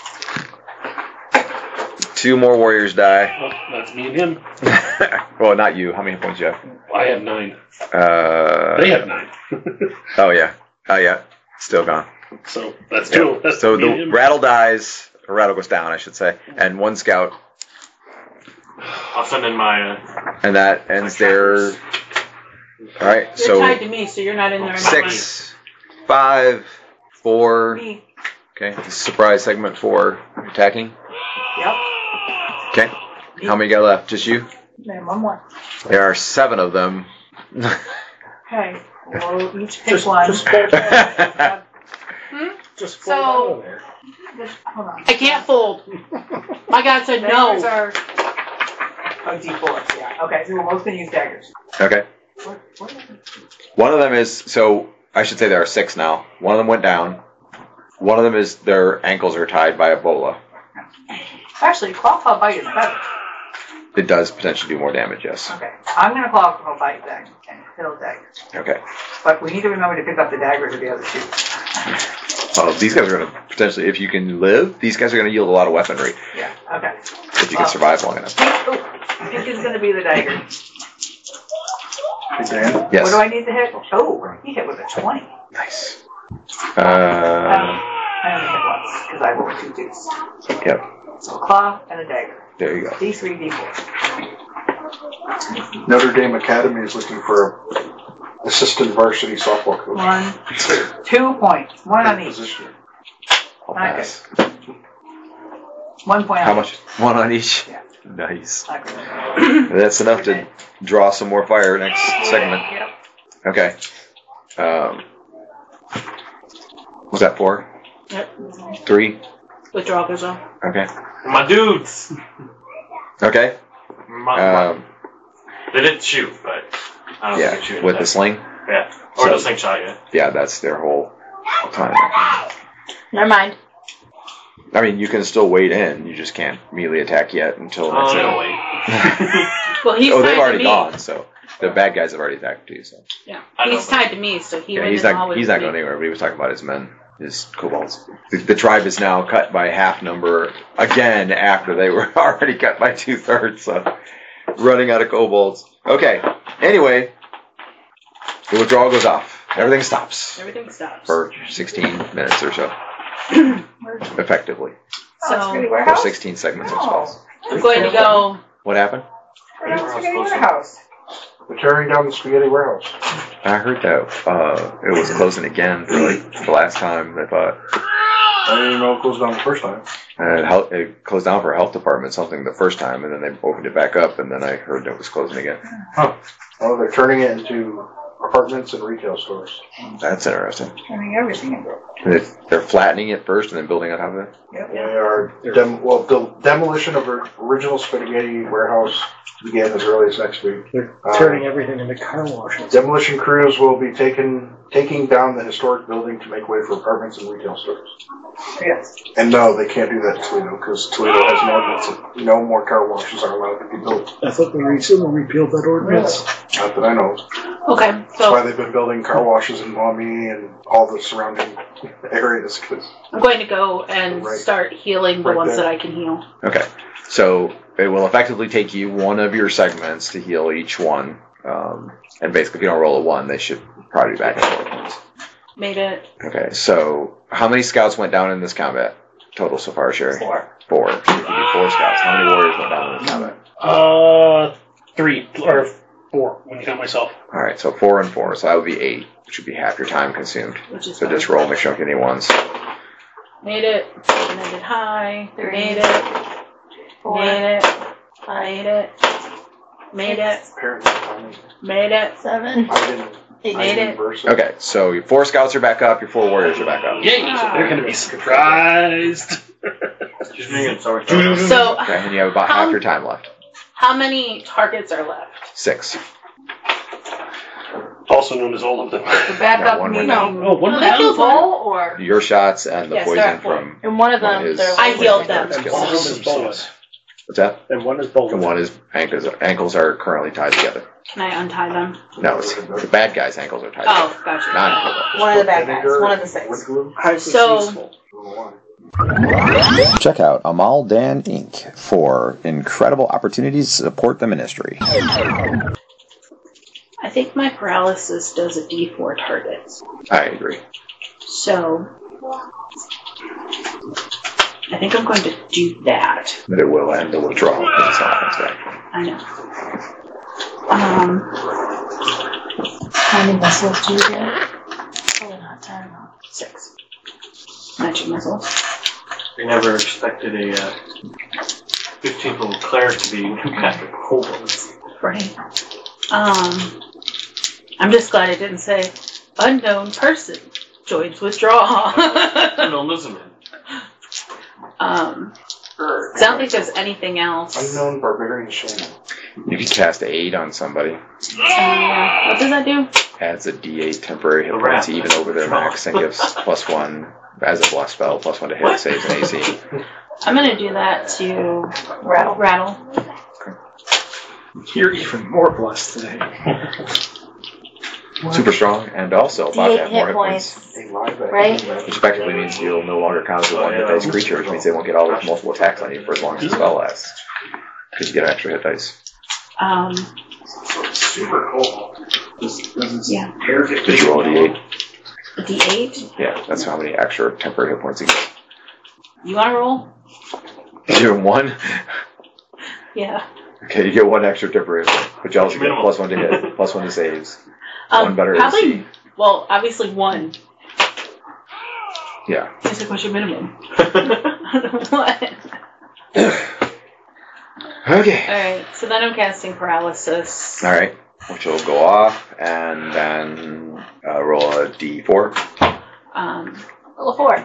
Two more warriors die. Well, that's me and him. Well, not you. How many points do you have? I have nine. Uh, They have nine. oh yeah. Oh yeah. Still gone. So that's two. Yep. That's So me and the him. rattle dies. a rattle goes down, I should say, and one scout, I'll send in my. Uh, and that ends their. All right, You're so tied to me, so you're not in there. six, five, four. Me. Okay, this is surprise segment four. Attacking. Yep. Okay. How many got left? Just you? Then one more. There are seven of them. Okay. We'll each pick Just, one. just fold down. Hmm? Just So- fold down there. Just, hold on. I can't fold. My God said Daggers no. are oh, D fours, yeah. Okay, so we're both going to use daggers. Okay. What, what? One of them is, so I should say there are six now. One of them went down. One of them is their ankles are tied by a bola. Actually, claw claw bite is better. It does potentially do more damage, yes. Okay. I'm going to claw claw bite then and kill daggers. Okay. But we need to remember to pick up the daggers of the other two. Well, these guys are going to potentially, if you can live, these guys are going to yield a lot of weaponry Yeah, okay. if you can Well, survive long enough. Pink, oh, pink is going to be the dagger. Hey, Dan. Yes. What do I need to hit? Oh, he hit with a twenty. Nice. Um, Uh, I only hit once because I rolled two twos. yep. So a claw and a dagger. There you go. D three, D four. Notre Dame Academy is looking for a assistant varsity softball coach. One, two points. One on each. Position. I'll Not pass. One point on How each. much? One on each? Yeah. Nice. Not good. That's enough to draw some more fire next segment. Yep. Okay. Um, was that four? Yep. Three? Withdrawal goes off. Okay. my dudes. Okay. My, my, Um, they didn't shoot, but I don't think they yeah, shoot. with the sling? Yeah, or So- the slingshot. Yeah. Yeah, that's their whole time. Never mind. I mean, you can still wait in. You just can't melee attack yet until Oh, next no, turn. wait. Well, he's Oh, tied they've to already me. gone, so the bad guys have already attacked too. So Yeah. I know, He's but- tied to me, so he yeah, went he's in not all with he's not me. going anywhere. But he was talking about his men, his kobolds. The, the tribe is now cut by half number again after they were already cut by two thirds. So running out of kobolds. Okay. Anyway, the withdrawal goes off. Everything stops Everything stops. for sixteen minutes or so, effectively. Oh, it's Spaghetti Or Warehouse? sixteen segments of Oh. spells. I'm going to go. What happened? We're at Spaghetti Warehouse. They're tearing down the spaghetti warehouse. I heard that uh, it was closing again for like the last time. I thought I didn't even know it closed down the first time. uh, it, hel- it closed down for a health department something the first time, and then they opened it back up, and then I heard it was closing again. Oh, they're turning it into apartments and retail stores. That's interesting. Turning everything into They- They're flattening it first and then building on top of it. Yep. They are dem- well, the demolition of the original spaghetti warehouse began as early as next week. They're Um, turning everything into car washes. Demolition crews will be taking taking down the historic building to make way for apartments and retail stores. Yes. And no, they can't do that in Toledo because Toledo has an ordinance that no more car washes are allowed to be built. I thought they recently repealed that ordinance. Not that I know. Okay, That's why so they've been building car washes in Maumee and all the surrounding areas. Cause I'm going to go and Right. start healing the Right ones there. that I can heal. Okay, so it will effectively take you one of your segments to heal each one. Um, and basically, if you don't roll a one, they should probably be back at four points. Made it. Okay, so how many scouts went down in this combat total so far, Sherry? Four. Four. So if you do four scouts, how many warriors went down in this combat? Uh, three or four when you count myself. All right, so four and four, so that would be eight, which would be half your time consumed. Which is So fine. just roll, make sure I don't get any ones. Made it. And I did high. Three. Made it. Four. Made it. Made it. Made it. apparently, Made it. Seven. I didn't. Eight. I Made didn't it. verse Okay, so your four scouts are back up, your four warriors are back up. Yay! They're gonna be surprised. Just me. Sorry. So, Okay, and you have about half your time left. how many targets are left? Six. Also known as all of them. The backup one meaning. went Oh, one Did went I kill down. Bull or? Your shots and the Yes, they're poison at four. from And one of one them, is- they're I like- healed them. And Skills. one of them is bonus. What's that? And one is bonus. And one is ankles. Ankles are currently tied together. Can I untie them? No, it's, the bad guy's ankles are tied Oh, together. gotcha. Not One of the bad guys. One of the six. With glue? So, Check out Amal Dan Incorporated for incredible opportunities to support the ministry. I think my paralysis does a D four targets. I agree. So, I think I'm going to do that. But it will end the withdrawal because it's not offense back. I know. Um, How many missiles do you get? Probably not ten. six. Magic missiles. We never expected a uh, fifteen level cleric to be impacted with kobolds. Right. Um, I'm just glad it didn't say unknown person joins withdrawal. Unknown listener. um, I don't think there's anything else. Unknown barbarian shaman. You can cast aid on somebody. Uh, what does that do? Adds a D eight temporary hit points even over their max and gives plus one as a blast spell, plus one to hit, saves, and A C. I'm gonna do that to rattle. Rattle. You're even more blessed today. Super strong, and also about to D eight have more hit hit points. points. Right? Which effectively means you'll no longer count as a one hit dice creature, which means they won't get all those multiple attacks on you for as long as the spell lasts. Because you get extra hit dice. Um. Super cool. Yeah. Did you roll a D eight? A D eight? Yeah, that's how many extra temporary hit points you get. You wanna roll? You do one? Yeah. Okay, you get one extra temporary hit point, but you also get plus one to hit, plus one to saves, Um, one better probably, A C. Well, obviously one. Yeah. Just like what's your minimum? What? Okay. Alright, so then I'm casting paralysis. Alright, which will go off, and then uh, roll a D four. Um, Roll a four.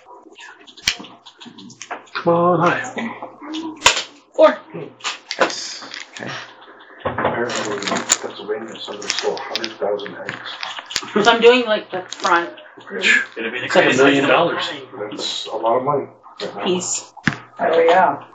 Come on, hi. Four. Yes. Okay. Apparently in Pennsylvania, somebody stole one hundred thousand eggs. So I'm doing like the front It'll be the It's like a greatest million night of dollars. my That's a lot of money. piece. Oh yeah.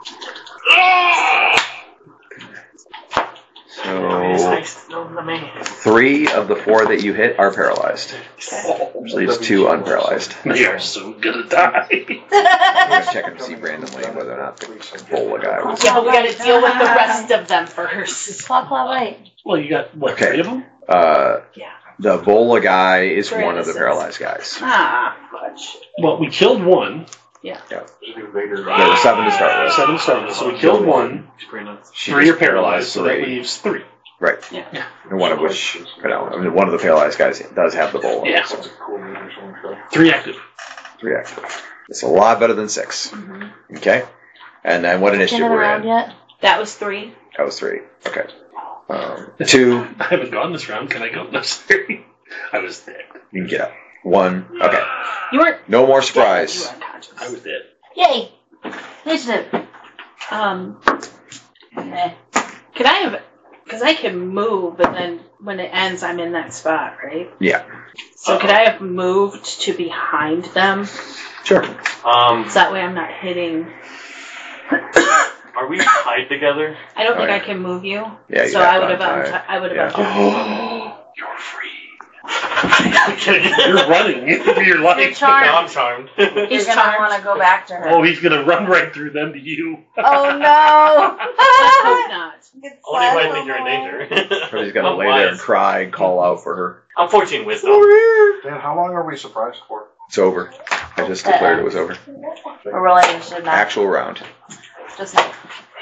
So, Greatest heist known to man. three of the four that you hit are paralyzed. Which leaves two unparalyzed. They are so gonna die. We're going to check and see randomly whether or not the Bola guy was. Yeah, but we gotta deal with the rest of them first. Claw, claw, bite. Well, you got, what, Okay. three of them? Uh, Yeah. the Bola guy is Three one of the innocents. paralyzed guys. Ah, fudge. Well, we killed one. Yeah. There were seven to start with. Seven stars. So we killed one. She Three just are paralyzed, so that three. leaves three. Right. Yeah. And one of which, you know, I mean, one of the paralyzed guys does have the Bola. Yeah. So Three active. three active. It's a lot better than six. Mm-hmm. Okay. And then what initiative Another we're round in? yet? That was three. That was three. Okay. Um, two. I haven't gone this round. Can I go? No, sorry. I was dead. You can get up. One. Okay. You weren't. No more You surprise. were unconscious. I was dead. Yay! Initiative. Um, Meh. could I have? Because I can move, but then when it ends, I'm in that spot, right? Yeah. So could I have moved to behind them? Sure. Um, So that way I'm not hitting. are we tied together? I don't Oh, think yeah. I can move you. Yeah, you so have I to would have. untie Unti- it. I would have. Yeah. untied. You're free. You're running for your life. You're charmed. No, I'm charmed. He's You're gonna charmed. want to go back to her. Oh, he's gonna run right through them to you. Oh no! Let's hope not. Good Only if I slash think you're in over. danger. Or he's gonna I'm lay there and wise. cry and call out for her. I'm fourteen wisdom. Dan, how long are we surprised for? It's over. I just declared it was over. We're rolling initiative now. Actual round. Just now.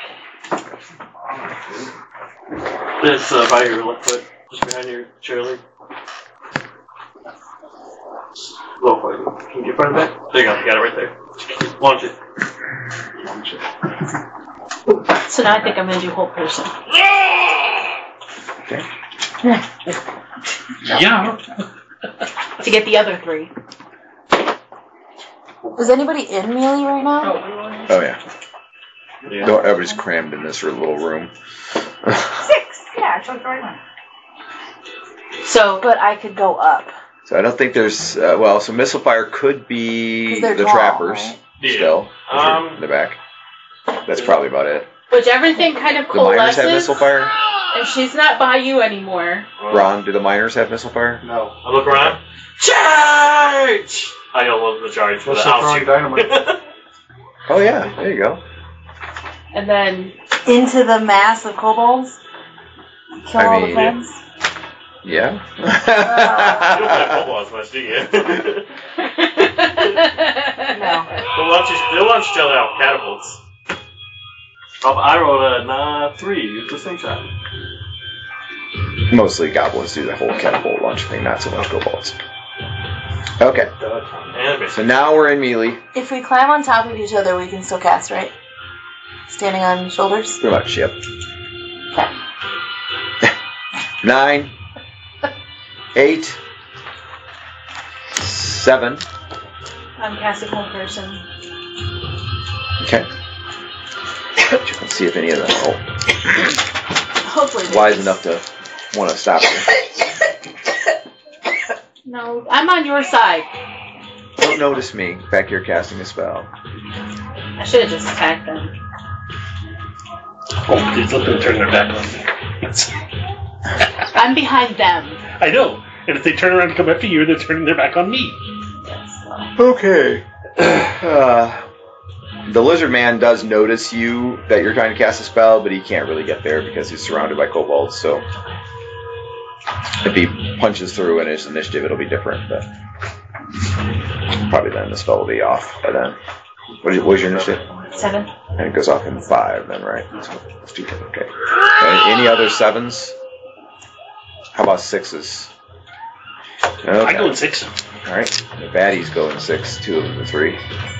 It's uh, by your left foot, just behind your cheerleader. Low foot. Can you get front of that? There you go. You got it right there. Launch it. Launch it. So now I think I'm gonna do whole person. Okay. Yeah. To get the other three. Is anybody in melee right now? Oh yeah. Yeah. No, everybody's crammed in this little room. Six. Yeah, I chose the right one. So, but I could go up. So I don't think there's uh, well. So missile fire could be 'Cause they're the tall, trappers right? Yeah. still Um, in the back. That's probably about it. which everything kind of The miners have coalesces, missile fire. and she's not by you anymore. Ron, do the miners have missile fire? No. I look around. Charge! I don't love the charge for What's the the house. throwing dynamite? Oh yeah, there you go. And then Into the mass of kobolds? Kill I all mean, the friends? Yeah. You don't play football as much, do you? No. They'll launch, they'll launch each other out catapults. Oh, I rolled a nah, three with the slingshot. Mostly goblins do the whole catapult launch thing, not so much kobolds. Okay. So now we're in melee. If we climb on top of each other, we can still cast, right? Standing on shoulders? Pretty much, yep. Nine. Eight. Seven. I'm casting one person. Okay. Let's see if any of them are Hopefully they wise just- enough to want to stop you. No, I'm on your side. Don't notice me back here casting a spell. I should have just attacked them. Oh, please let them turn their back on me. I'm behind them. I know. And if they turn around and come after you, they're turning their back on me. Okay. Uh, the lizard man does notice you that you're trying to cast a spell, but he can't really get there because he's surrounded by kobolds. So if he punches through in his initiative, it'll be different. But probably then the spell will be off by then. What is, what is your initiative? Seven. And it goes off in five then, right? So let's do that. Okay. Okay. Any other sevens? How about sixes? Okay. I go in six. All right. The baddies go in six. Two of them are three.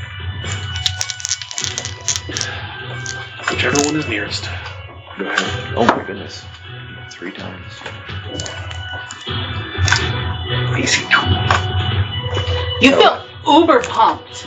Whichever one is nearest. Go ahead. Oh my goodness. Three times. Easy two. You feel uber pumped.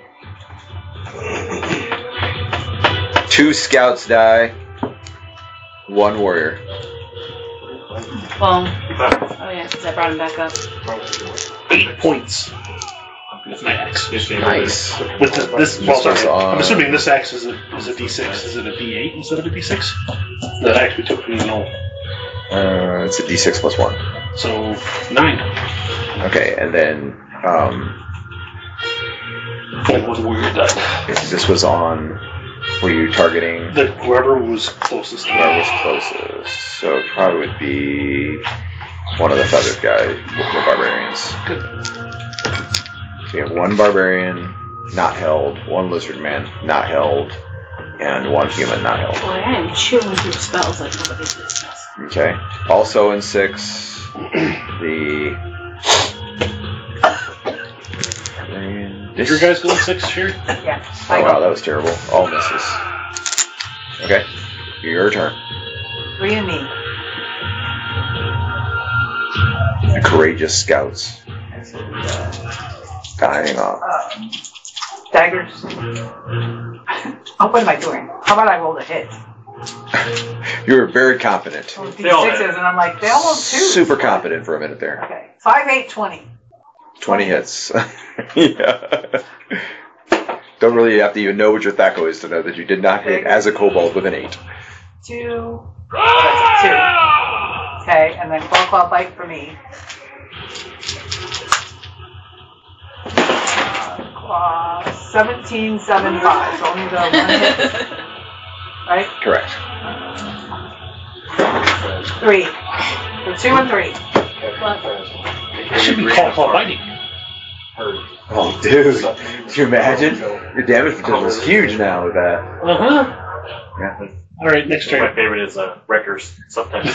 Two scouts die. One warrior. Well, oh yeah, because I brought him back up. Eight points. With my axe. Nice. With the, this, well, This was sorry, I'm on- assuming this axe is a, is a D six. Is it a D eight instead of a D six? That axe we took from the knoll. Uh, it's a D six plus one. So, nine. Okay, and then um, And one warrior died. this was on. Were you targeting The, whoever was closest to whoever was closest? So it probably would be one of the feathered guys, the barbarians. Good. So you have one barbarian not held, one lizard man not held, and one human not held. Boy, I am chewing through spells like nobody's business. Okay. Also in six, the. Did your guys go in six, Sherry? Yeah. Oh wow, that was terrible. All misses. Okay. Your turn. Three and me. The courageous scouts. Dying off. Uh, daggers. Oh, what am I doing? How about I roll a hit? You were very confident. D sixes, and I'm like, they almost two. Super confident for a minute there. Okay. Five, eight, twenty. twenty hits. Yeah. Don't really have to even know what your Thaco is to know that you did not hit as a kobold with an eight. Two. That's a two. Okay, and then claw claw bite for me. Uh, claw seventeen, seven, five. So only the one hit. Right? Correct. Three. So two and three. It should be claw claw biting. Oh, dude. Can you imagine? Your damage potential is huge now with that. Uh huh. Yeah. All right, next turn. My favorite is uh, Wreckers, sometimes.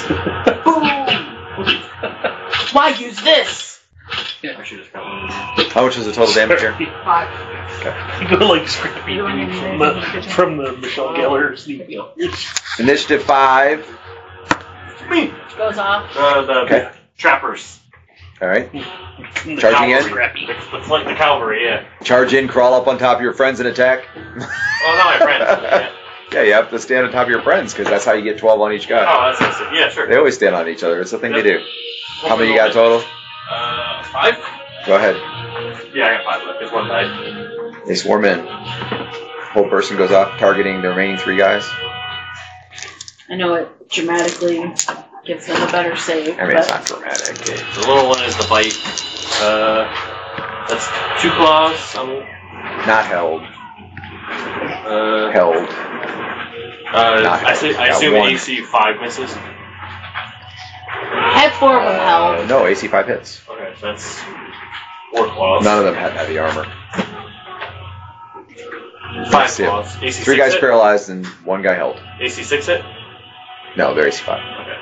Why use this? Yeah. I should just go. How much is the total damage here? Five. Okay. You go like Scrappy from the, from the Michelle Gellar sneaking. Initiative five. Goes off. Uh, the Okay. trappers. All right. The Charging in. Scrappy. It's, it's like the cavalry, yeah. Charge in, crawl up on top of your friends and attack. Oh, not my friends. Yeah. Yeah, you have to stand on top of your friends because that's how you get twelve on each guy. Oh, that's nice. Yeah, sure. They always stand on each other. It's the thing they do. How many you got total? Uh, five? Go ahead. Yeah, I got five left. There's one died. They swarm in. Whole person goes off, targeting the remaining three guys. I know it dramatically gives them a better save. I mean, but it's not dramatic. Okay, the little one is the bite. Uh, that's two claws. Um, Not held. uh, Held. uh, Not I, see, I got assume one. A C five misses. Heck four of them Uh, held. no, A C five hits. Okay, that's four claws. None of them had heavy armor. Five See it. claws. A C Three six guys hit? paralyzed and one guy held. A C six hit? No, they're A C five. Okay.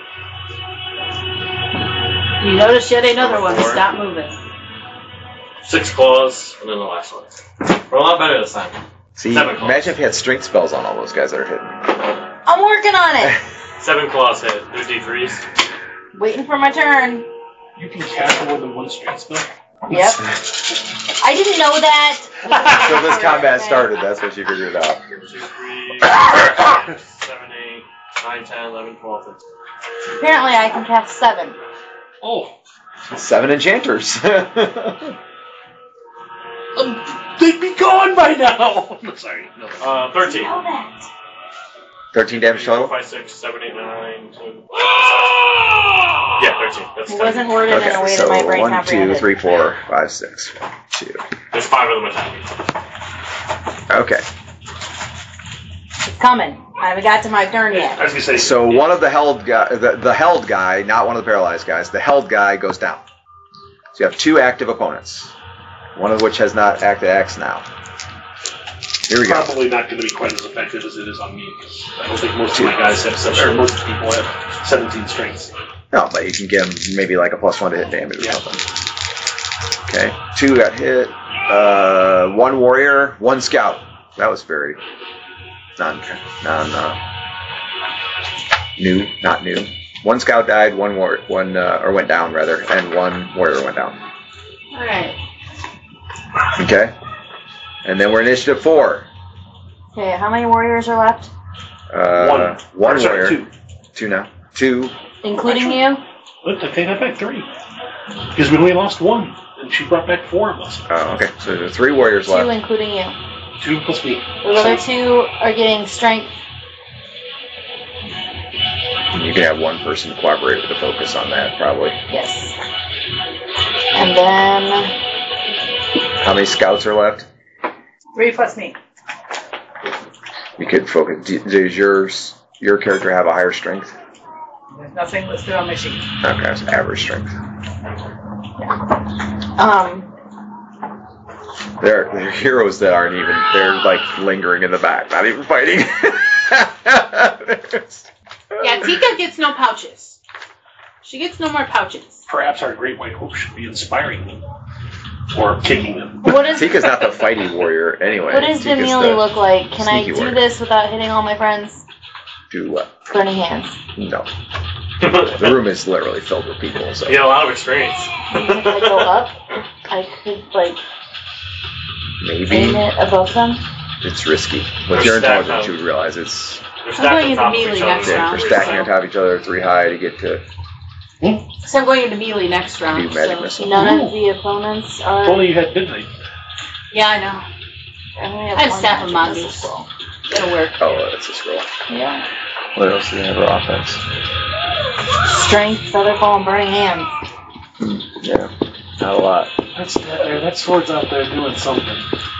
You notice yet another one. Four. Stop moving. Six claws, and then the last one. We're a lot better this time. See, Seven claws. imagine if you had strength spells on all those guys that are hitting. I'm working on it. Seven claws hit. There's D threes. Waiting for my turn. You can cast more than one strength spell? Yep. I didn't know that. So this combat started, that's what you figured out. Two, three, seven, eight, nine, ten, eleven, twelve, thirteen. Apparently, I can cast seven. Oh. Seven enchanters. Um, they'd be gone by now. Sorry. No. Uh, thirteen. Know that. thirteen damage Four, total? five, six, seven, eight, nine, ten. Yeah, thirteen. That's It ten. wasn't worded in a Okay, way so that my brain one, two, comprehended. three, four, five, six, two. There's five of them attacking. Okay. It's coming. I haven't got to my turn I yet. was gonna say. So one of the held guy, the, the held guy, not one of the paralyzed guys, the held guy goes down. So you have two active opponents, one of which has not acted X now. Here we go. Probably not going to be quite as effective as it is on me. 'Cause I don't think most of my guys have such, or most people have seventeen strengths. No, but you can give him maybe like a plus one to hit damage or Yeah. something. Okay, two got hit. Uh, one warrior, one scout. That was very non, non, uh, new, not new. One scout died, one war, one uh, or went down rather, and one warrior went down. All right. Okay, and then we're initiative four. Okay, how many warriors are left? Uh, One. one Or sorry, warrior. two. Two now. Two. Including you? Look, I take that back three. Because we only lost one, and she brought back four of us. Oh, okay. So there are three warriors Two, left. including you. Two plus me. The other two are getting strength. And you can have one person cooperate with the focus on that, probably. Yes. And then How many scouts are left? three plus me. You could focus. do- Does yours, your character have a higher strength? There's nothing listed on my sheet. Okay, it's average strength. Um, There, there are heroes that aren't even. They're like lingering in the back, not even fighting. Yeah, Tika gets no pouches. She gets no more pouches. Perhaps our Great White Hope should be inspiring them. Or kicking them. what is Tika's not the fighting warrior anyway. what does the Tika's melee look like? Can I sneaky do warrior. this without hitting all my friends? Do what? Burning hands. No. The room is literally filled with people, so. You get a lot of experience. If I go up, I could like Maybe. aim it above them. It's risky. With They're your stacked intelligence, up. you would realize it's. They're I'm going stacked on into top of melee each other. next Yeah, round. if you're stacking on top of each other three high to get to So I'm going into melee next round. do magic So. missile. None of the opponents If are. only you had midnight. Yeah, I know. I only have I have one staff of magic mongoose. missile. It'll work. Oh, that's a scroll. Yeah. What else do you have for offense? Strength, featherfall, and burning hands. Yeah, not a lot. That's that, that sword's out there doing something.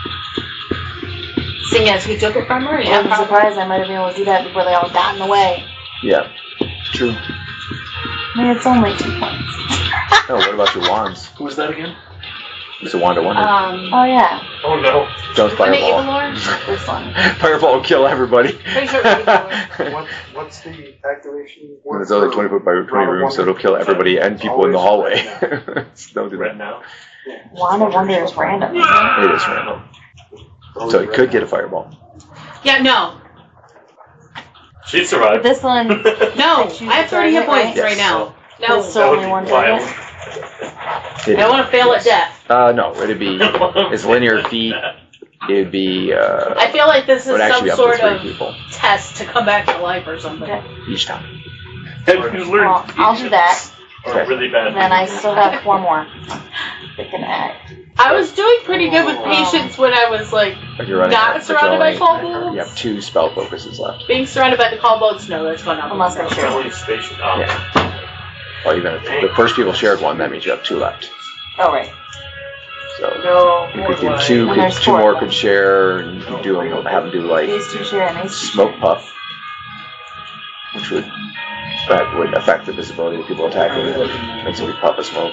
Seeing as we took it from her, yeah, I'm probably. surprised I might have been able to do that before they all got in the way. Yeah, true. I mean, it's only two points. Oh, what about your wands? Who was that again? It's a wand of wonder. Um, Oh, yeah. Oh no. Don't wasn't it Evil fireball. Lord? This one. Fireball will kill everybody. Pretty sure it was Evil Lord. What, what's the activation? It's only twenty foot by twenty rooms, so it'll kill everybody and people in the hallway. Don't do Right that. now. Wand of Wonder is random. Isn't It is random. So it could get a fireball. Yeah, no. She'd it? survive. This one, No, choose I have a thirty hit target, points right? right now. there's No, still That would only be one wild. target. I don't want to fail at death. Uh, no, it'd be, it's linear feet. It'd be, uh, I feel like this it would is actually some be up to sort three of people test to come back to life or something. Okay. each time. Have you learned Well, I'll do that. Or really bad. And then I still have four more that can act. I was doing pretty good with patience when I was like If you're running not out, surrounded by but call you only- bolts. You have two spell focuses left. Being surrounded by the call boats, no, that's gone up. Unless I share one. Really spatial. Oh. Yeah. Well, even if the first people shared one, that means you have two left. Oh, right. So No. you could do two, And could, there's two four more of could them. share, and you could do them, have them do like These two share and these two smoke puff, which would that would affect the visibility of people attacking. Makes it be puff of smoke.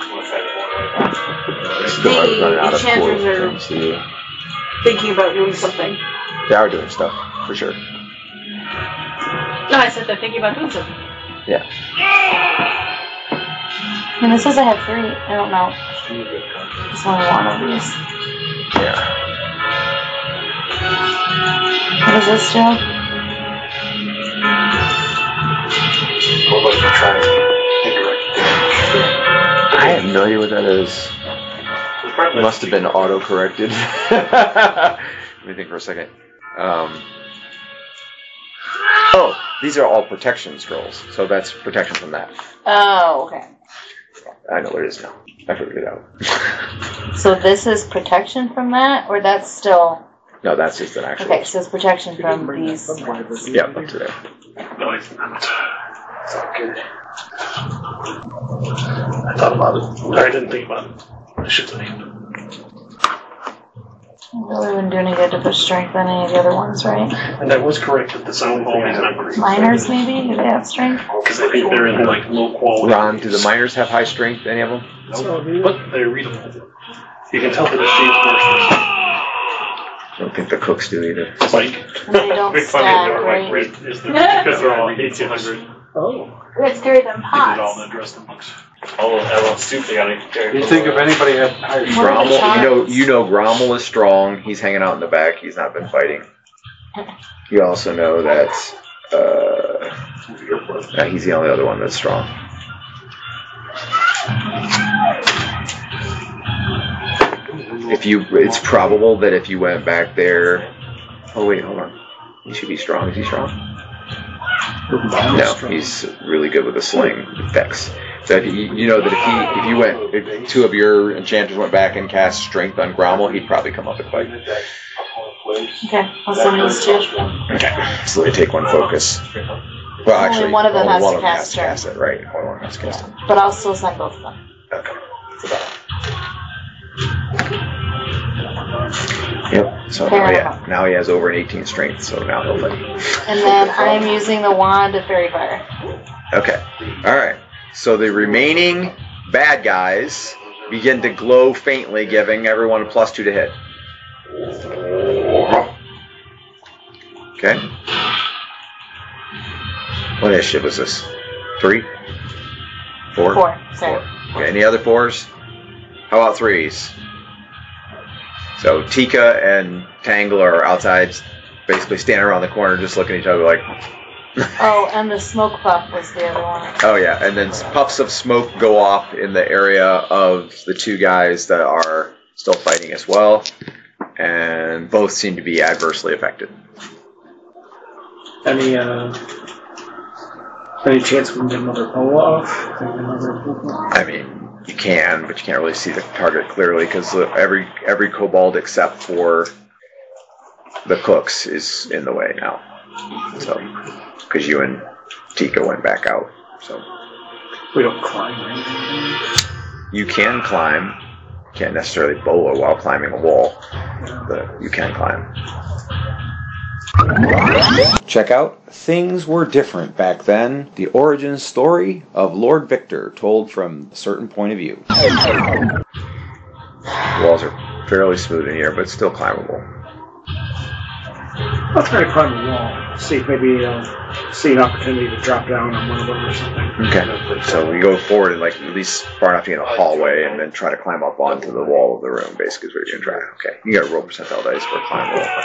Still The running out of enchanters cool are things to do. thinking about doing something. They are doing stuff, for sure. No, I said they're thinking about doing something. Yeah. And it says I have three. I don't know. There's only one of these. Yeah. What is this, Joe? I have no idea what that is. It must have been auto-corrected. Let me think for a second. Um, oh, these are all protection scrolls, so that's protection from that. Oh, okay. I know what it is now. I figured it out. So this is protection from that, or that's still... No, that's just an actual... Okay, so it's protection from these ones. Yeah, up to there. No, it's not. It's all good. I thought about it. Or I didn't think about it. I should have named it. Really wouldn't do any good to put strength on any of the other ones, right? And that was correct that the sound quality is not great. Miners, maybe? Do they have strength? Because I think they're in like low quality. Ron, do the miners have high strength, any of them? No, but they're readable. You can tell that it's shaped I don't think the cooks do either. versus like. And they don't Big funny, stack, they're right? like red is the because they're all eighteen hundred. Oh. Let's carry them They did all pots. the dress them books. Oh, that little soup they gotta carry. You think if anybody had higher Grommel, you know, you know Grommel is strong. He's hanging out in the back. He's not been fighting. You also know that uh, uh, he's the only other one that's strong. If you, it's probable that if you went back there. Oh wait, hold on. He should be strong. Is he strong? No, he's really good with a sling. Dex. So if you, you know that if he, if you went, if two of your enchanters went back and cast strength on Grommel, he'd probably come up and fight. Okay, I'll send these two. Okay, so they take one focus. Well, Only actually, one of them only has one to of them cast has to cast it, right? Only one has to cast it. But I'll still send both of them Okay. together. Yep. So now, yeah, now he has over an eighteen strength, so now he'll fight. And then I'm using the wand of fairy fire. Okay. All right. So the remaining bad guys begin to glow faintly, giving everyone a plus two to hit. Okay. What initiative is this? Three? Four? Four, sorry. Okay, any other fours? How about threes? So Tika and Tangle are outside, basically standing around the corner, just looking at each other like... Oh, and the smoke puff was the other one. Oh yeah, and then puffs of smoke go off in the area of the two guys that are still fighting as well, and both seem to be adversely affected. Any, uh, any chance we can get another pull off? Another... I mean, you can, but you can't really see the target clearly because every every kobold except for the cooks is in the way now. So, because you and Tika went back out, so We don't climb or anything. you can climb. Can't necessarily bolo while climbing a wall, but you can climb. Check out Things Were Different Back Then, the origin story of Lord Victor told from a certain point of view. Walls are fairly smooth in here, but still climbable. I'll try to climb the wall. See if maybe uh, see an opportunity to drop down on one of them or something. Okay, so we go forward and like at least far enough to get in the hallway and then try to climb up onto the wall of the room, basically is what you're going to try. Okay, you got to roll percentile dice for a climb wall.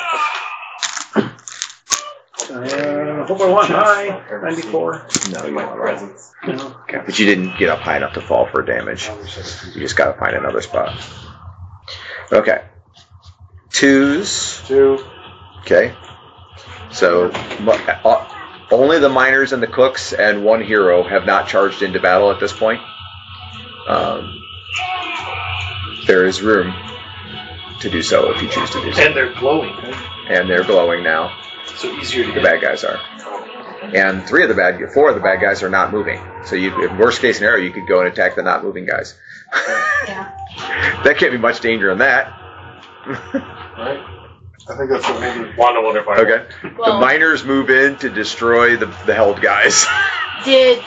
Uh, hope I want high. ninety-four. No, you want presence. No. Okay, but you didn't get up high enough to fall for damage. You just got to find another spot. Okay. Twos. Two. Okay. So uh, only the miners and the cooks and one hero have not charged into battle at this point. Um, there is room to do so if you choose to do so. And they're glowing. And they're glowing now. So easier to The get. bad guys are. And three of the bad, four of the bad guys are not moving. So you, if worst case scenario, you could go and attack the not moving guys. Yeah. That can't be much danger in that. Right? I think that's what maybe. Wanda Wonder Fire. Okay. Well- the miners move in to destroy the, the held guys. Did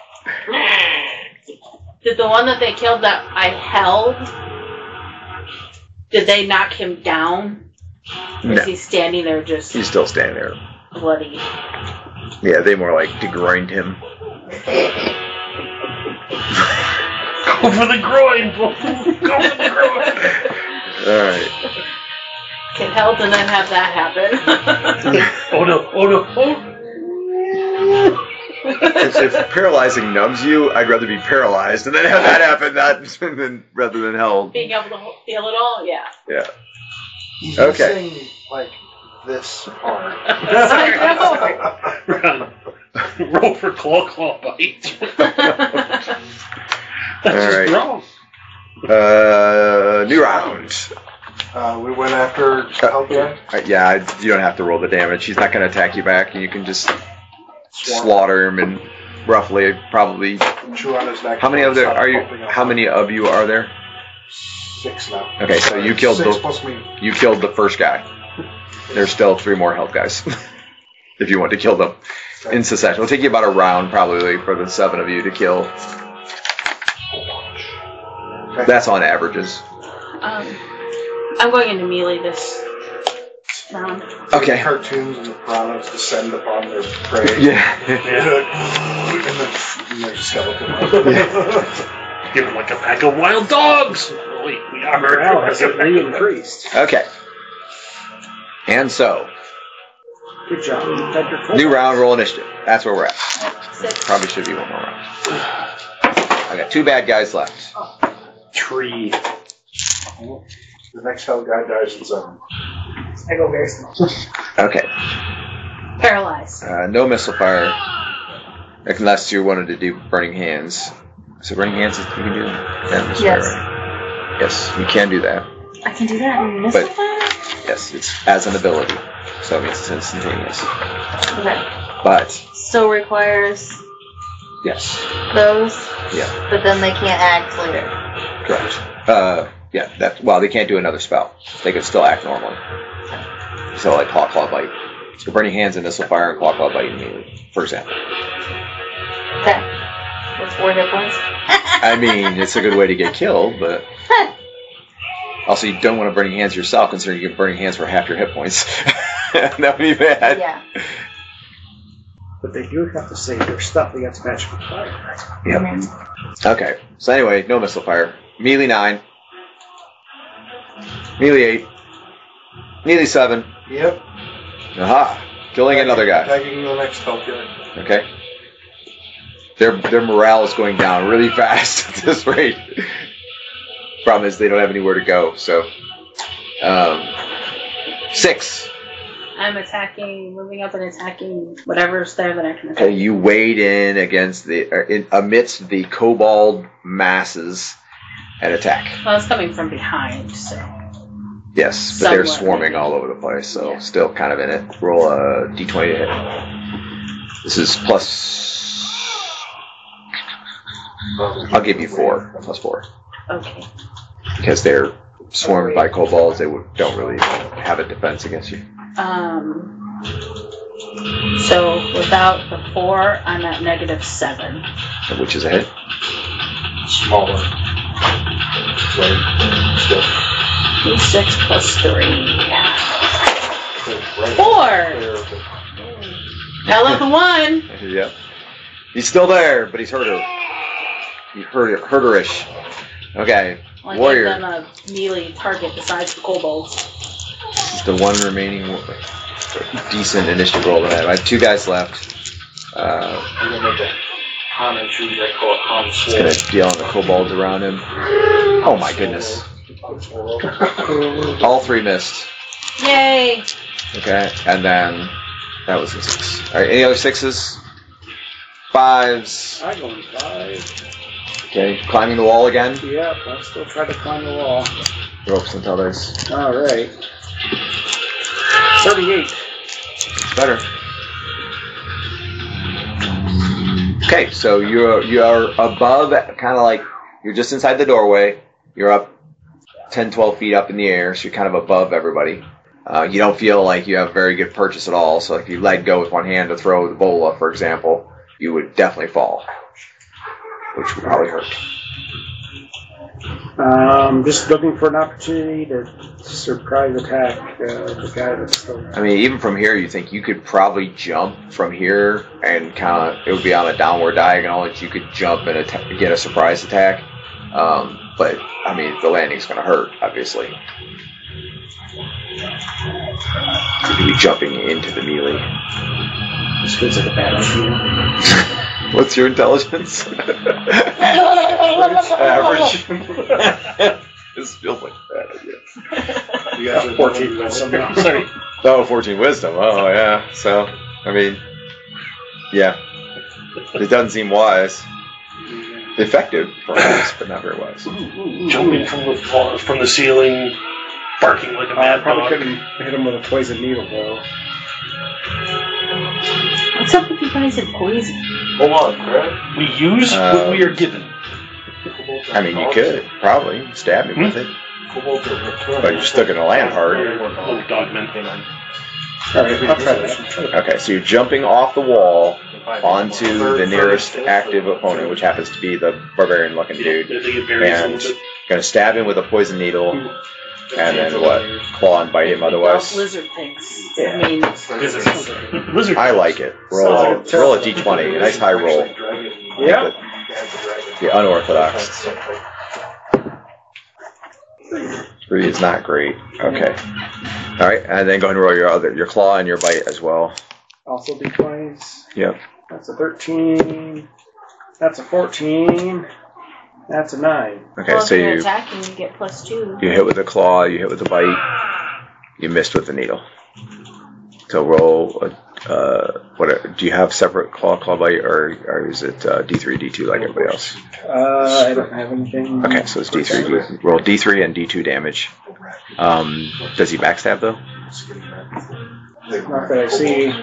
did the one that they killed that I held? Did they knock him down? Or No. is he standing there just He's still standing there. bloody? Yeah, they more like degroined him. Go for the groin, Go for the groin. Alright. Get held and then have that happen. Oh no, oh no, oh if, if paralyzing numbs you, I'd rather be paralyzed and then have that happen, not than rather than held. Being able to ho- feel it all, yeah. Yeah. He's Okay. missing, like, this part. Run. Roll for claw claw bite. That's All just right. wrong. Uh, new round. Uh, we went after help guy. Uh, yeah, I- you don't have to roll the damage. He's not going to attack you back, and you can just slaughter him and roughly probably. Chew on his neck. How many of there Stop are you? pumping up. How many of you are there? Six now. Okay, so you killed Six the plus me. you killed the first guy. There's still three more health guys. If you want to kill them in succession, it'll take you about a round probably for the seven of you to kill. That's on averages. Um, I'm going into melee this round. Okay. Cartoons and the piranhas descend upon their prey. Yeah. And then and there's a skeleton. Give him like a pack of wild dogs. Wait, we are Morale has certainly increased. Okay. And so, Good job. You fed your cold. new round, roll initiative. That's where we're at. Six. Probably should be one more round. I got two bad guys left. tree. The next hell guy dies in seven. I go very small. Okay. Paralyzed. Uh, no missile fire. Unless you wanted to do burning hands. So burning hands, you can do that. Missile Yes. fire, right? Yes, you can do that. I can do that in missile But- fire? Yes, it's as an ability. So it means it's instantaneous. Okay. But, Still requires yes. those, Yeah, but then they can't act later. correct. Uh, yeah, that, well, they can't do another spell. They can still act normally. So like Claw Claw Bite. So burning hands and missile fire and Claw Claw Bite immediately, for example. Okay. With four hit points. I mean, it's a good way to get killed, but also you don't want to burning hands yourself, considering you get burning hands for half your hit points. That would be bad. Yeah. But they do have to save their stuff against magical fire. Yep. Okay. So anyway, no missile fire. Melee nine. Melee eight. Melee seven. Yep. Aha. Killing another guy. Attacking the next hell guy. Okay. Their their morale is going down really fast at this rate. Problem is they don't have anywhere to go. So, um, six. I'm attacking, moving up and attacking whatever's there that I can attack. Okay, you wade in against the er, in, amidst the kobold masses and attack. Well, it's coming from behind, so. Yes, but they're Somewhat, swarming maybe. all over the place, so still kind of in it. Roll a d twenty to hit. This is plus. I'll give you four. Plus four. Okay. Because they're swarmed by kobolds, they would, don't really have a defense against you. Um. So without the four, I'm at negative seven. Which is a hit. Smaller. Still. D six plus three. Four! I love the one! Yep. He's still there, but he's herder. He's herder, herderish. Okay. Well, I Warrior. gave them a melee target besides the kobolds. He's the one remaining decent initiative roll that I have. I have two guys left. Uh, I'm gonna make a Han shoes. I call it Han He's Sword. gonna deal on the kobolds around him. Oh my goodness. All three missed. Yay! Okay, and then that was a six. Alright, any other sixes? Fives. I go in five. Okay, climbing the wall again. Yep, I still try to climb the wall. Ropes and tethers. Alright. thirty-eight. Better. Okay, so you're you're above, kind of like you're just inside the doorway. You're up ten, twelve feet up in the air, so you're kind of above everybody. Uh, you don't feel like you have very good purchase at all. So if you let go with one hand to throw the bola, for example, you would definitely fall, which would probably hurt. Um, just looking for an opportunity to surprise attack uh, the guy that's still. I mean, even from here, you think you could probably jump from here and kind of, it would be on a downward diagonal that you could jump and atta- get a surprise attack. Um, but, I mean, the landing's going to hurt, obviously. You'd be jumping into the melee. This feels like a bad idea. What's your intelligence? Average. This feels like a bad idea. You got fourteen wisdom. Sorry. Oh, fourteen wisdom. Oh, yeah. So, I mean, yeah. It doesn't seem wise. Effective, perhaps, but not very wise. Jumping from the floor, from the ceiling, barking like a I mad probably dog. couldn't hit him with a poison needle, though. What's up with you guys and poison? Hold on, Brad. We use Uh, what we are given. I mean, you could, probably, stab me with it. But you're still going to land hard. Little dogman. Alright, I'll try that. Okay, so you're jumping off the wall onto the nearest active opponent, which happens to be the barbarian-looking dude, I think it varies a and little bit. going to stab him with a poison needle, and then what? Claw and bite him otherwise? Lizard things. Yeah. I mean, Lizard. Lizard. I like it. Roll, roll a d twenty, a nice high roll. Yeah. The unorthodox. Three is not great. Okay. All right, and then go ahead and roll your other, your claw and your bite as well. Also d twenties. Yep. That's a thirteen. That's a fourteen. That's a nine. Okay, well, so if you're you attacking, you get plus two. you hit with the claw, you hit with the bite, you missed with the needle. So roll. A, uh, what do you have separate claw, claw bite, or or is it uh, D three, D two like everybody else? Uh, I don't have anything. Okay, so it's D three. D, roll D three and D two damage. Um, does he backstab though? Not that I see.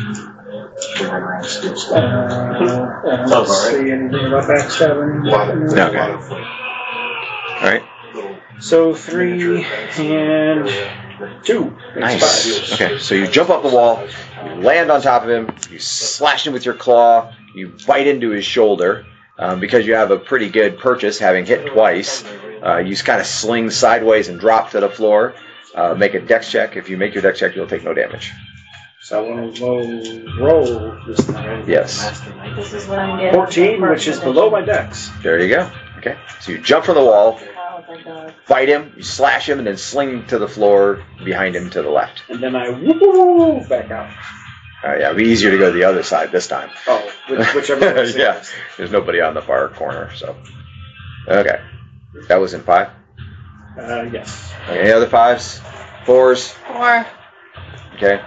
Uh, I don't see anything about backstabbing. Okay. All right. So three and two. Nice. Okay, so you jump up the wall, you land on top of him, you slash him with your claw, you bite into his shoulder. Um, because you have a pretty good purchase, having hit twice, uh, you just kind of sling sideways and drop to the floor. Uh, make a dex check. If you make your dex check, you'll take no damage. So I want to low roll this time. Yes. This is what I'm getting. fourteen, which is below my dex. There you go. Okay. So you jump from the wall, Oh, my God. bite him, you slash him, and then sling to the floor behind him to the left. And then I woo back out. Uh, yeah, it'd be easier to go to the other side this time. Oh, which, whichever one is Yeah, there's nobody on the far corner, so. Okay. That was in five. Uh, yes. Okay, any other fives? Fours? Or, Okay.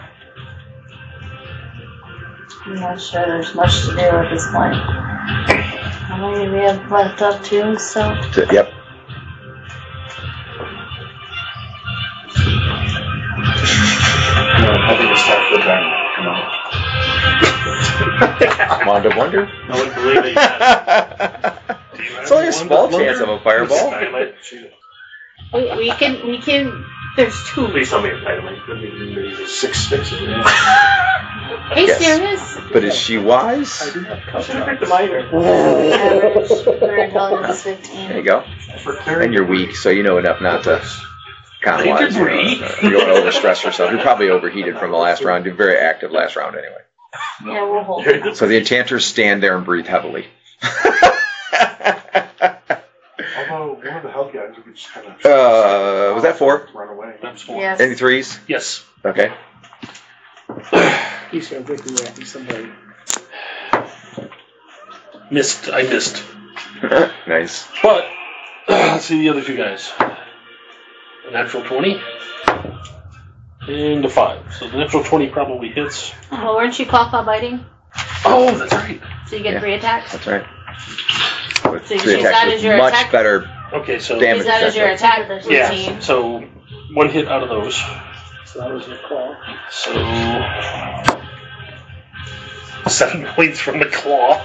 I'm not sure there's much to do at this point. How many do we have left up to? So, So, yep. No, I think it's time for the diamond. Come on. Wanda Wonder? I would believe it. It's only a small chance of a fireball. we, we can, we can, there's two. Please tell me it's dynamite. Maybe Six sticks in there. Are you Yes. serious? But is she wise? I should have picked the miner. Average for intelligence is fifteen. There you go. For clearing. And you're weak, so you know enough not to economize. You know, uh, you don't want to overstress yourself. You're probably overheated from the last round. You're very active last round anyway. Yeah, we'll hold. So the enchanters stand there and breathe heavily. Although one of the health guys, we could just kind of. Uh, was that four? Run away. That's four. Yes. Any threes? Yes. Okay. He's going to get me after somebody. Missed. I missed. Nice. But, let's see the other two guys. A natural twenty. And a five. So the natural twenty probably hits. Oh, weren't you claw claw biting? Oh, that's right. So you get Yeah. three attacks? That's right. With So you three use attacks that with as your much attack? better Okay, so damage. Use that as your potential. attack routine. yeah, so one hit out of those. So that was your claw. So seven points from the claw,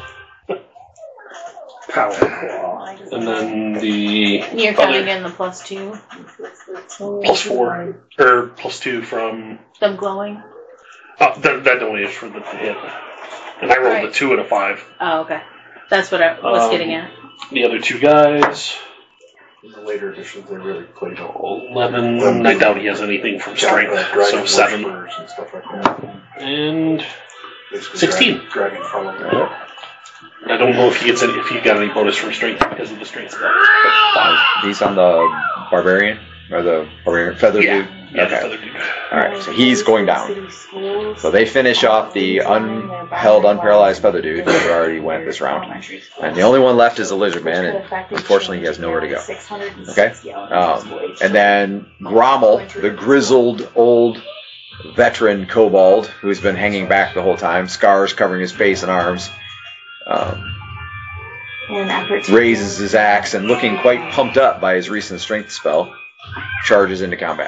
Power claw. and then the You're counting in the plus two. plus four or plus two from Them glowing. oh, that, that only is for the hit. And I rolled Right. a two and a five. Oh, okay. That's what I was Um, getting at. The other two guys, In the later editions, they really played all eleven. I doubt he has anything from strength, so seven. And stuff like that. And Basically sixteen. Dragon, dragon following. I don't know if he gets any, if he got any bonus from strength because of the strength stuff. He's on the barbarian or the barbarian feather Yeah. dude. Yeah, the Okay. feather dude. All right. So he's going down. So they finish off the unheld, unparalyzed feather dude who already went this round, and the only one left is the lizard man, and unfortunately he has nowhere to go. Okay. Um, and then Grommel, the grizzled old veteran kobold who's been hanging back the whole time, scars covering his face and arms. Um, raises his axe and, looking quite pumped up by his recent strength spell, charges into combat.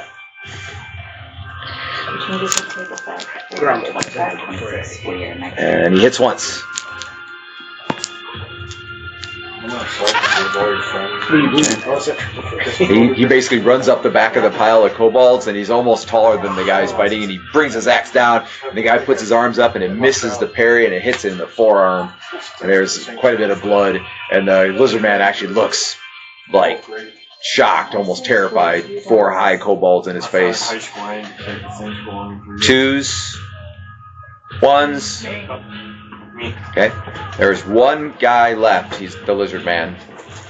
And he hits once. He, he basically runs up the back of the pile of kobolds, and he's almost taller than the guy's fighting, and he brings his axe down, and the guy puts his arms up, and it misses the parry, and it hits it in the forearm, and there's quite a bit of blood, and the lizard man actually looks like shocked, almost terrified. Four high kobolds in his face. Twos. Ones. Okay. There's one guy left. He's the lizard man.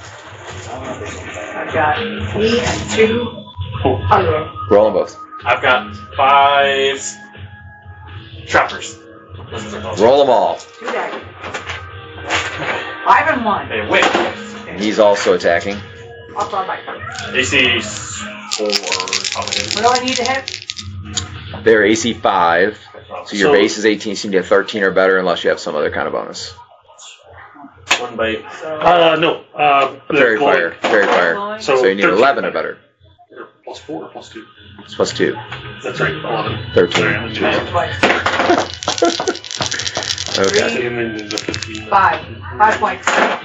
I've got me and two. Roll them both. I've got five choppers. Roll them all. Two daggers. Five and one. Hey, wait. He's also attacking. I'll draw my card. A C four. Probably. What do I need to hit? They're A C five. So your So- base is eighteen, so you can get thirteen or better unless you have some other kind of bonus. One bite. Uh, no. Uh, the Fairy glowing. fire. Fairy fire. So, So you need thirteen eleven or better. Plus four or plus two? It's plus two. That's right, eleven. thirteen. Sorry, I'm Roll twice. Okay. And then the fifteen. Five. Five points.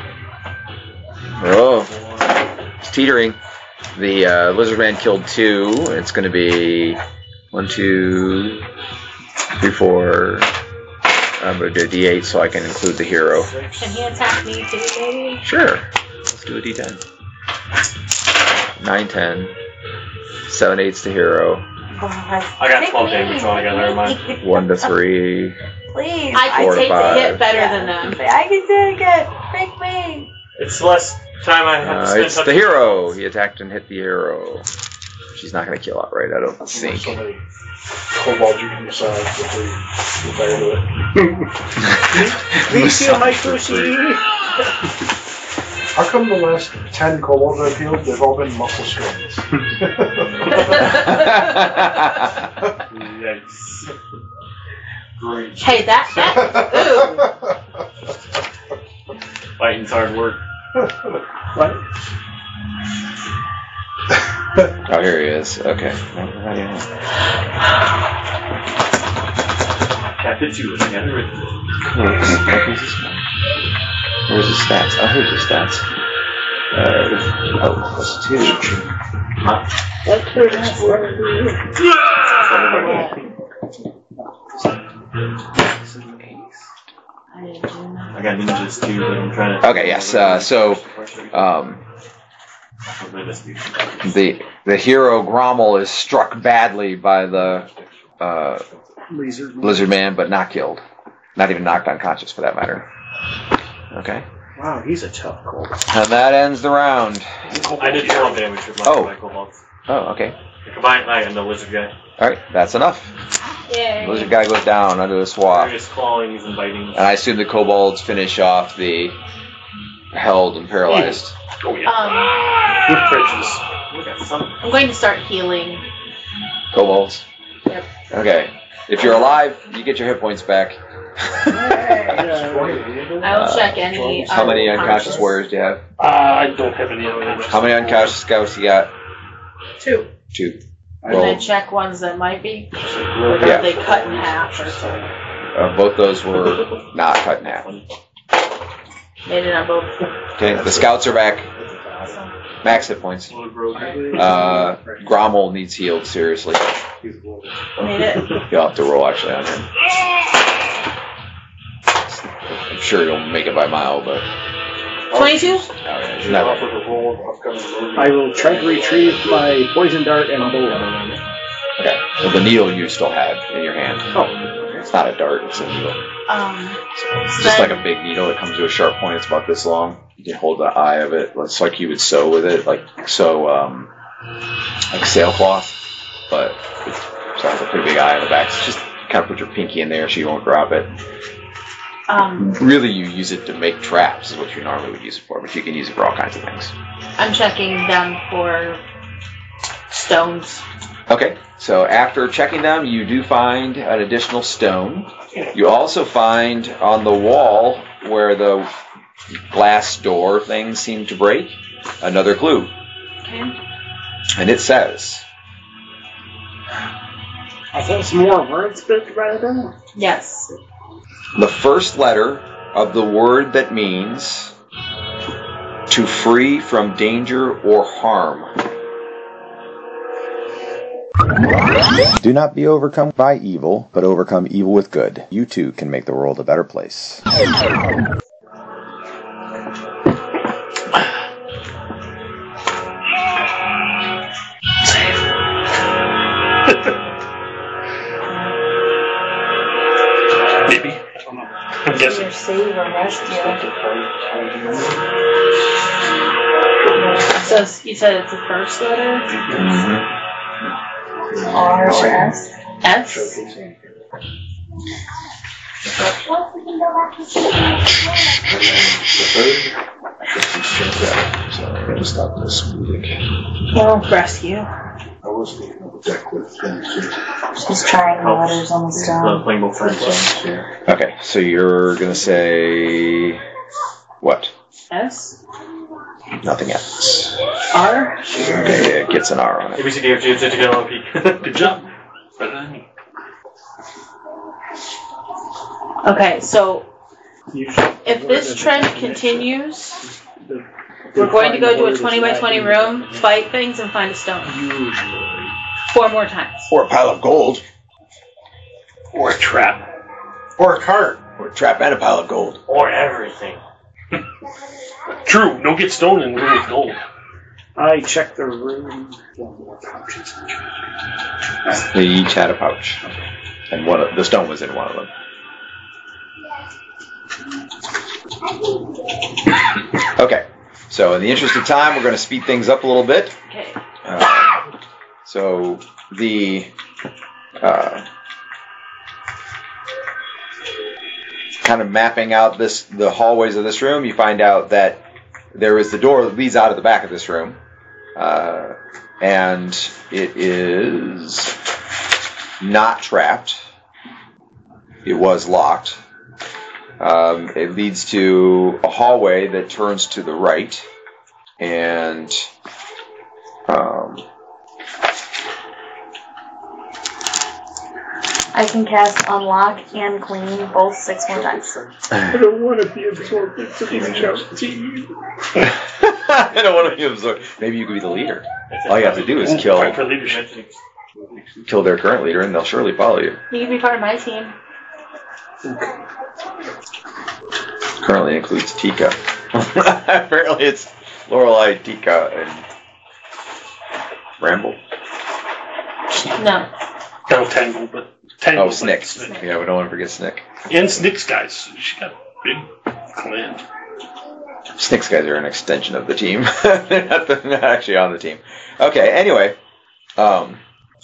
Oh. It's teetering. The uh, lizard man killed two. It's going to be one, two, three, four. I'm going to do a D eight so I can include the hero. Can he attack me too, maybe? Sure. Let's do a D ten. nine, ten. seven, eight's the hero. I got twelve damage altogether, never mind. one to three. Please. I can Four to take the five. hit better Yeah. than them. I can take it. Pick me. It's less time I have to Uh, spend it's touching- the hero. He attacked and hit the hero. She's not going to kill outright, I don't There's think. so many kobolds you can decide before you get tired of it. Refill my sushi. How come the last ten kobolds I've healed, they've all been muscle strings? Yikes. Great. Hey, that, that, ooh. Fighting's hard work. What? Oh, here he is. Okay. How do you know? Chapter two. Again, written. Where's his stats? Oh, here's his stats. Uh, oh, plus two. I got ninjas too, but I'm trying to. Okay, yes. Uh, so, um, the the hero Grommel is struck badly by the uh, Lizard. lizard man, but not killed. Not even knocked unconscious, for that matter. Okay. Wow, he's a tough cold. And that ends the round. I did twelve damage with my Oh. my kobolds. Oh, okay. The combined knight and the lizard guy. All right, that's enough. Yay. Lizard guy goes down under the swath. Various clawings and bitings. And I assume the kobolds finish off the held and paralyzed. Oh, yeah. Um, With prejudice. Look at some. I'm going to start healing. Kobolds? Yep. Okay. If you're alive, you get your hit points back. I will check any. How many um, unconscious warriors do you have? Uh, I don't have any other. How many unconscious scouts you got? Two. Two. And Roll. then check ones that might be. Or Yeah. are they cut in half or something? Uh, both those were not cut in half. They did not both. Okay, the scouts are back. Max hit points. Uh, Grommel needs healed, seriously. Made it. You'll have to roll actually on him. sure you'll make it by a mile, but twenty-two? oh yeah, she's not Offer to roll upcoming movie. I will try to retrieve my poison dart and bow. okay. Well, the needle you still have in your hand. Oh. It's not a dart; it's a needle. Um, It's just like a big needle that comes to a sharp point. It's about this long. You can hold the eye of it. It's like you would sew with it, like sew um, like sailcloth, but it so it has a pretty big eye on the back. So just kind of put your pinky in there so you won't drop it. um, Really, you use it to make traps, is what you normally would use it for, but you can use it for all kinds of things. I'm checking them for stones. Okay, so after checking them, you do find an additional stone. You also find on the wall where the glass door things seem to break another clue. Okay. And it says, I think some more words bit right there. Yes. the first letter of the word that means to free from danger or harm. Do not be overcome by evil, but overcome evil with good. You too can make the world a better place. Maybe. I don't know. I'm guessing. Either save or rescue. So you said it's the first letter? R or S? S? So I just thought this music. Well, rescue. I was thinking of a deck with things. She's trying the letters on the stone. Playing both friends. Okay, so you're going to say what? S? Nothing else. R? Okay, it gets an R on it. A B C D F G H I J K L M N O P. Good job. Better than me. Okay, so if this trend continues, we're going to go to a twenty by twenty room, fight things, and find a stone. Four more times. Or a pile of gold. Or a trap. Or a cart. Or a trap and a pile of gold. Or everything. True. No get stone in room with gold. I checked the room. One more pouches. They each had a pouch. And one of, the stone was in one of them. Okay, so in the interest of time, we're going to speed things up a little bit. Okay. Uh, so the uh, kind of mapping out this the hallways of this room, you find out that there is the door that leads out of the back of this room, uh, and it is not trapped. It was locked. Um, it leads to a hallway that turns to the right, and um, I can cast Unlock and Clean both six more times. I don't want to be absorbed into these team. I don't want to be absorbed. Maybe you could be the leader. All you have to do is kill Fight for leadership. kill their current leader, and they'll surely follow you. You can be part of my team. Currently includes Tika. Apparently it's Lorelei, Tika, and Ramble. No. No, Tangle, but Tangle. Oh, Snick. Yeah, we don't want to forget Snick. And Snick's guys. She got a big clan. Snick's guys are an extension of the team. they're, not the, they're not actually on the team. Okay, anyway. Um,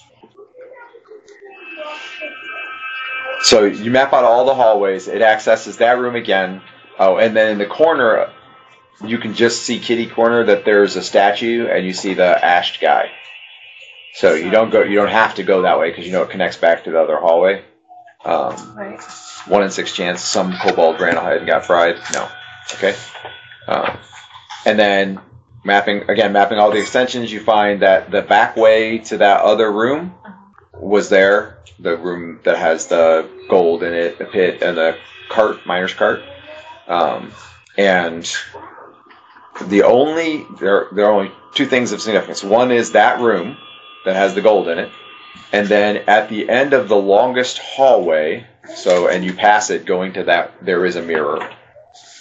so you map out all the hallways. It accesses that room again. Oh, and then in the corner, you can just see kitty corner that there's a statue, and you see the ashed guy. So you don't go. You don't have to go that way because you know it connects back to the other hallway. Um, Right. One in six chance some kobold ran ahead and got fried. No. Okay. Um, and then mapping again, mapping all the extensions, you find that the back way to that other room was there. The room that has the gold in it, the pit, and the cart, miner's cart. Um, and the only there there are only two things of significance. One is that room that has the gold in it, and then at the end of the longest hallway, so and you pass it going to that, there is a mirror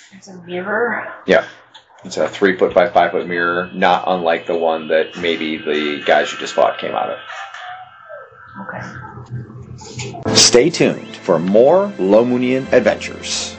It's a mirror. Yeah. It's a three foot by five foot mirror, not unlike the one that maybe the guys you just fought came out of. Okay. Stay tuned for more Lomunian adventures.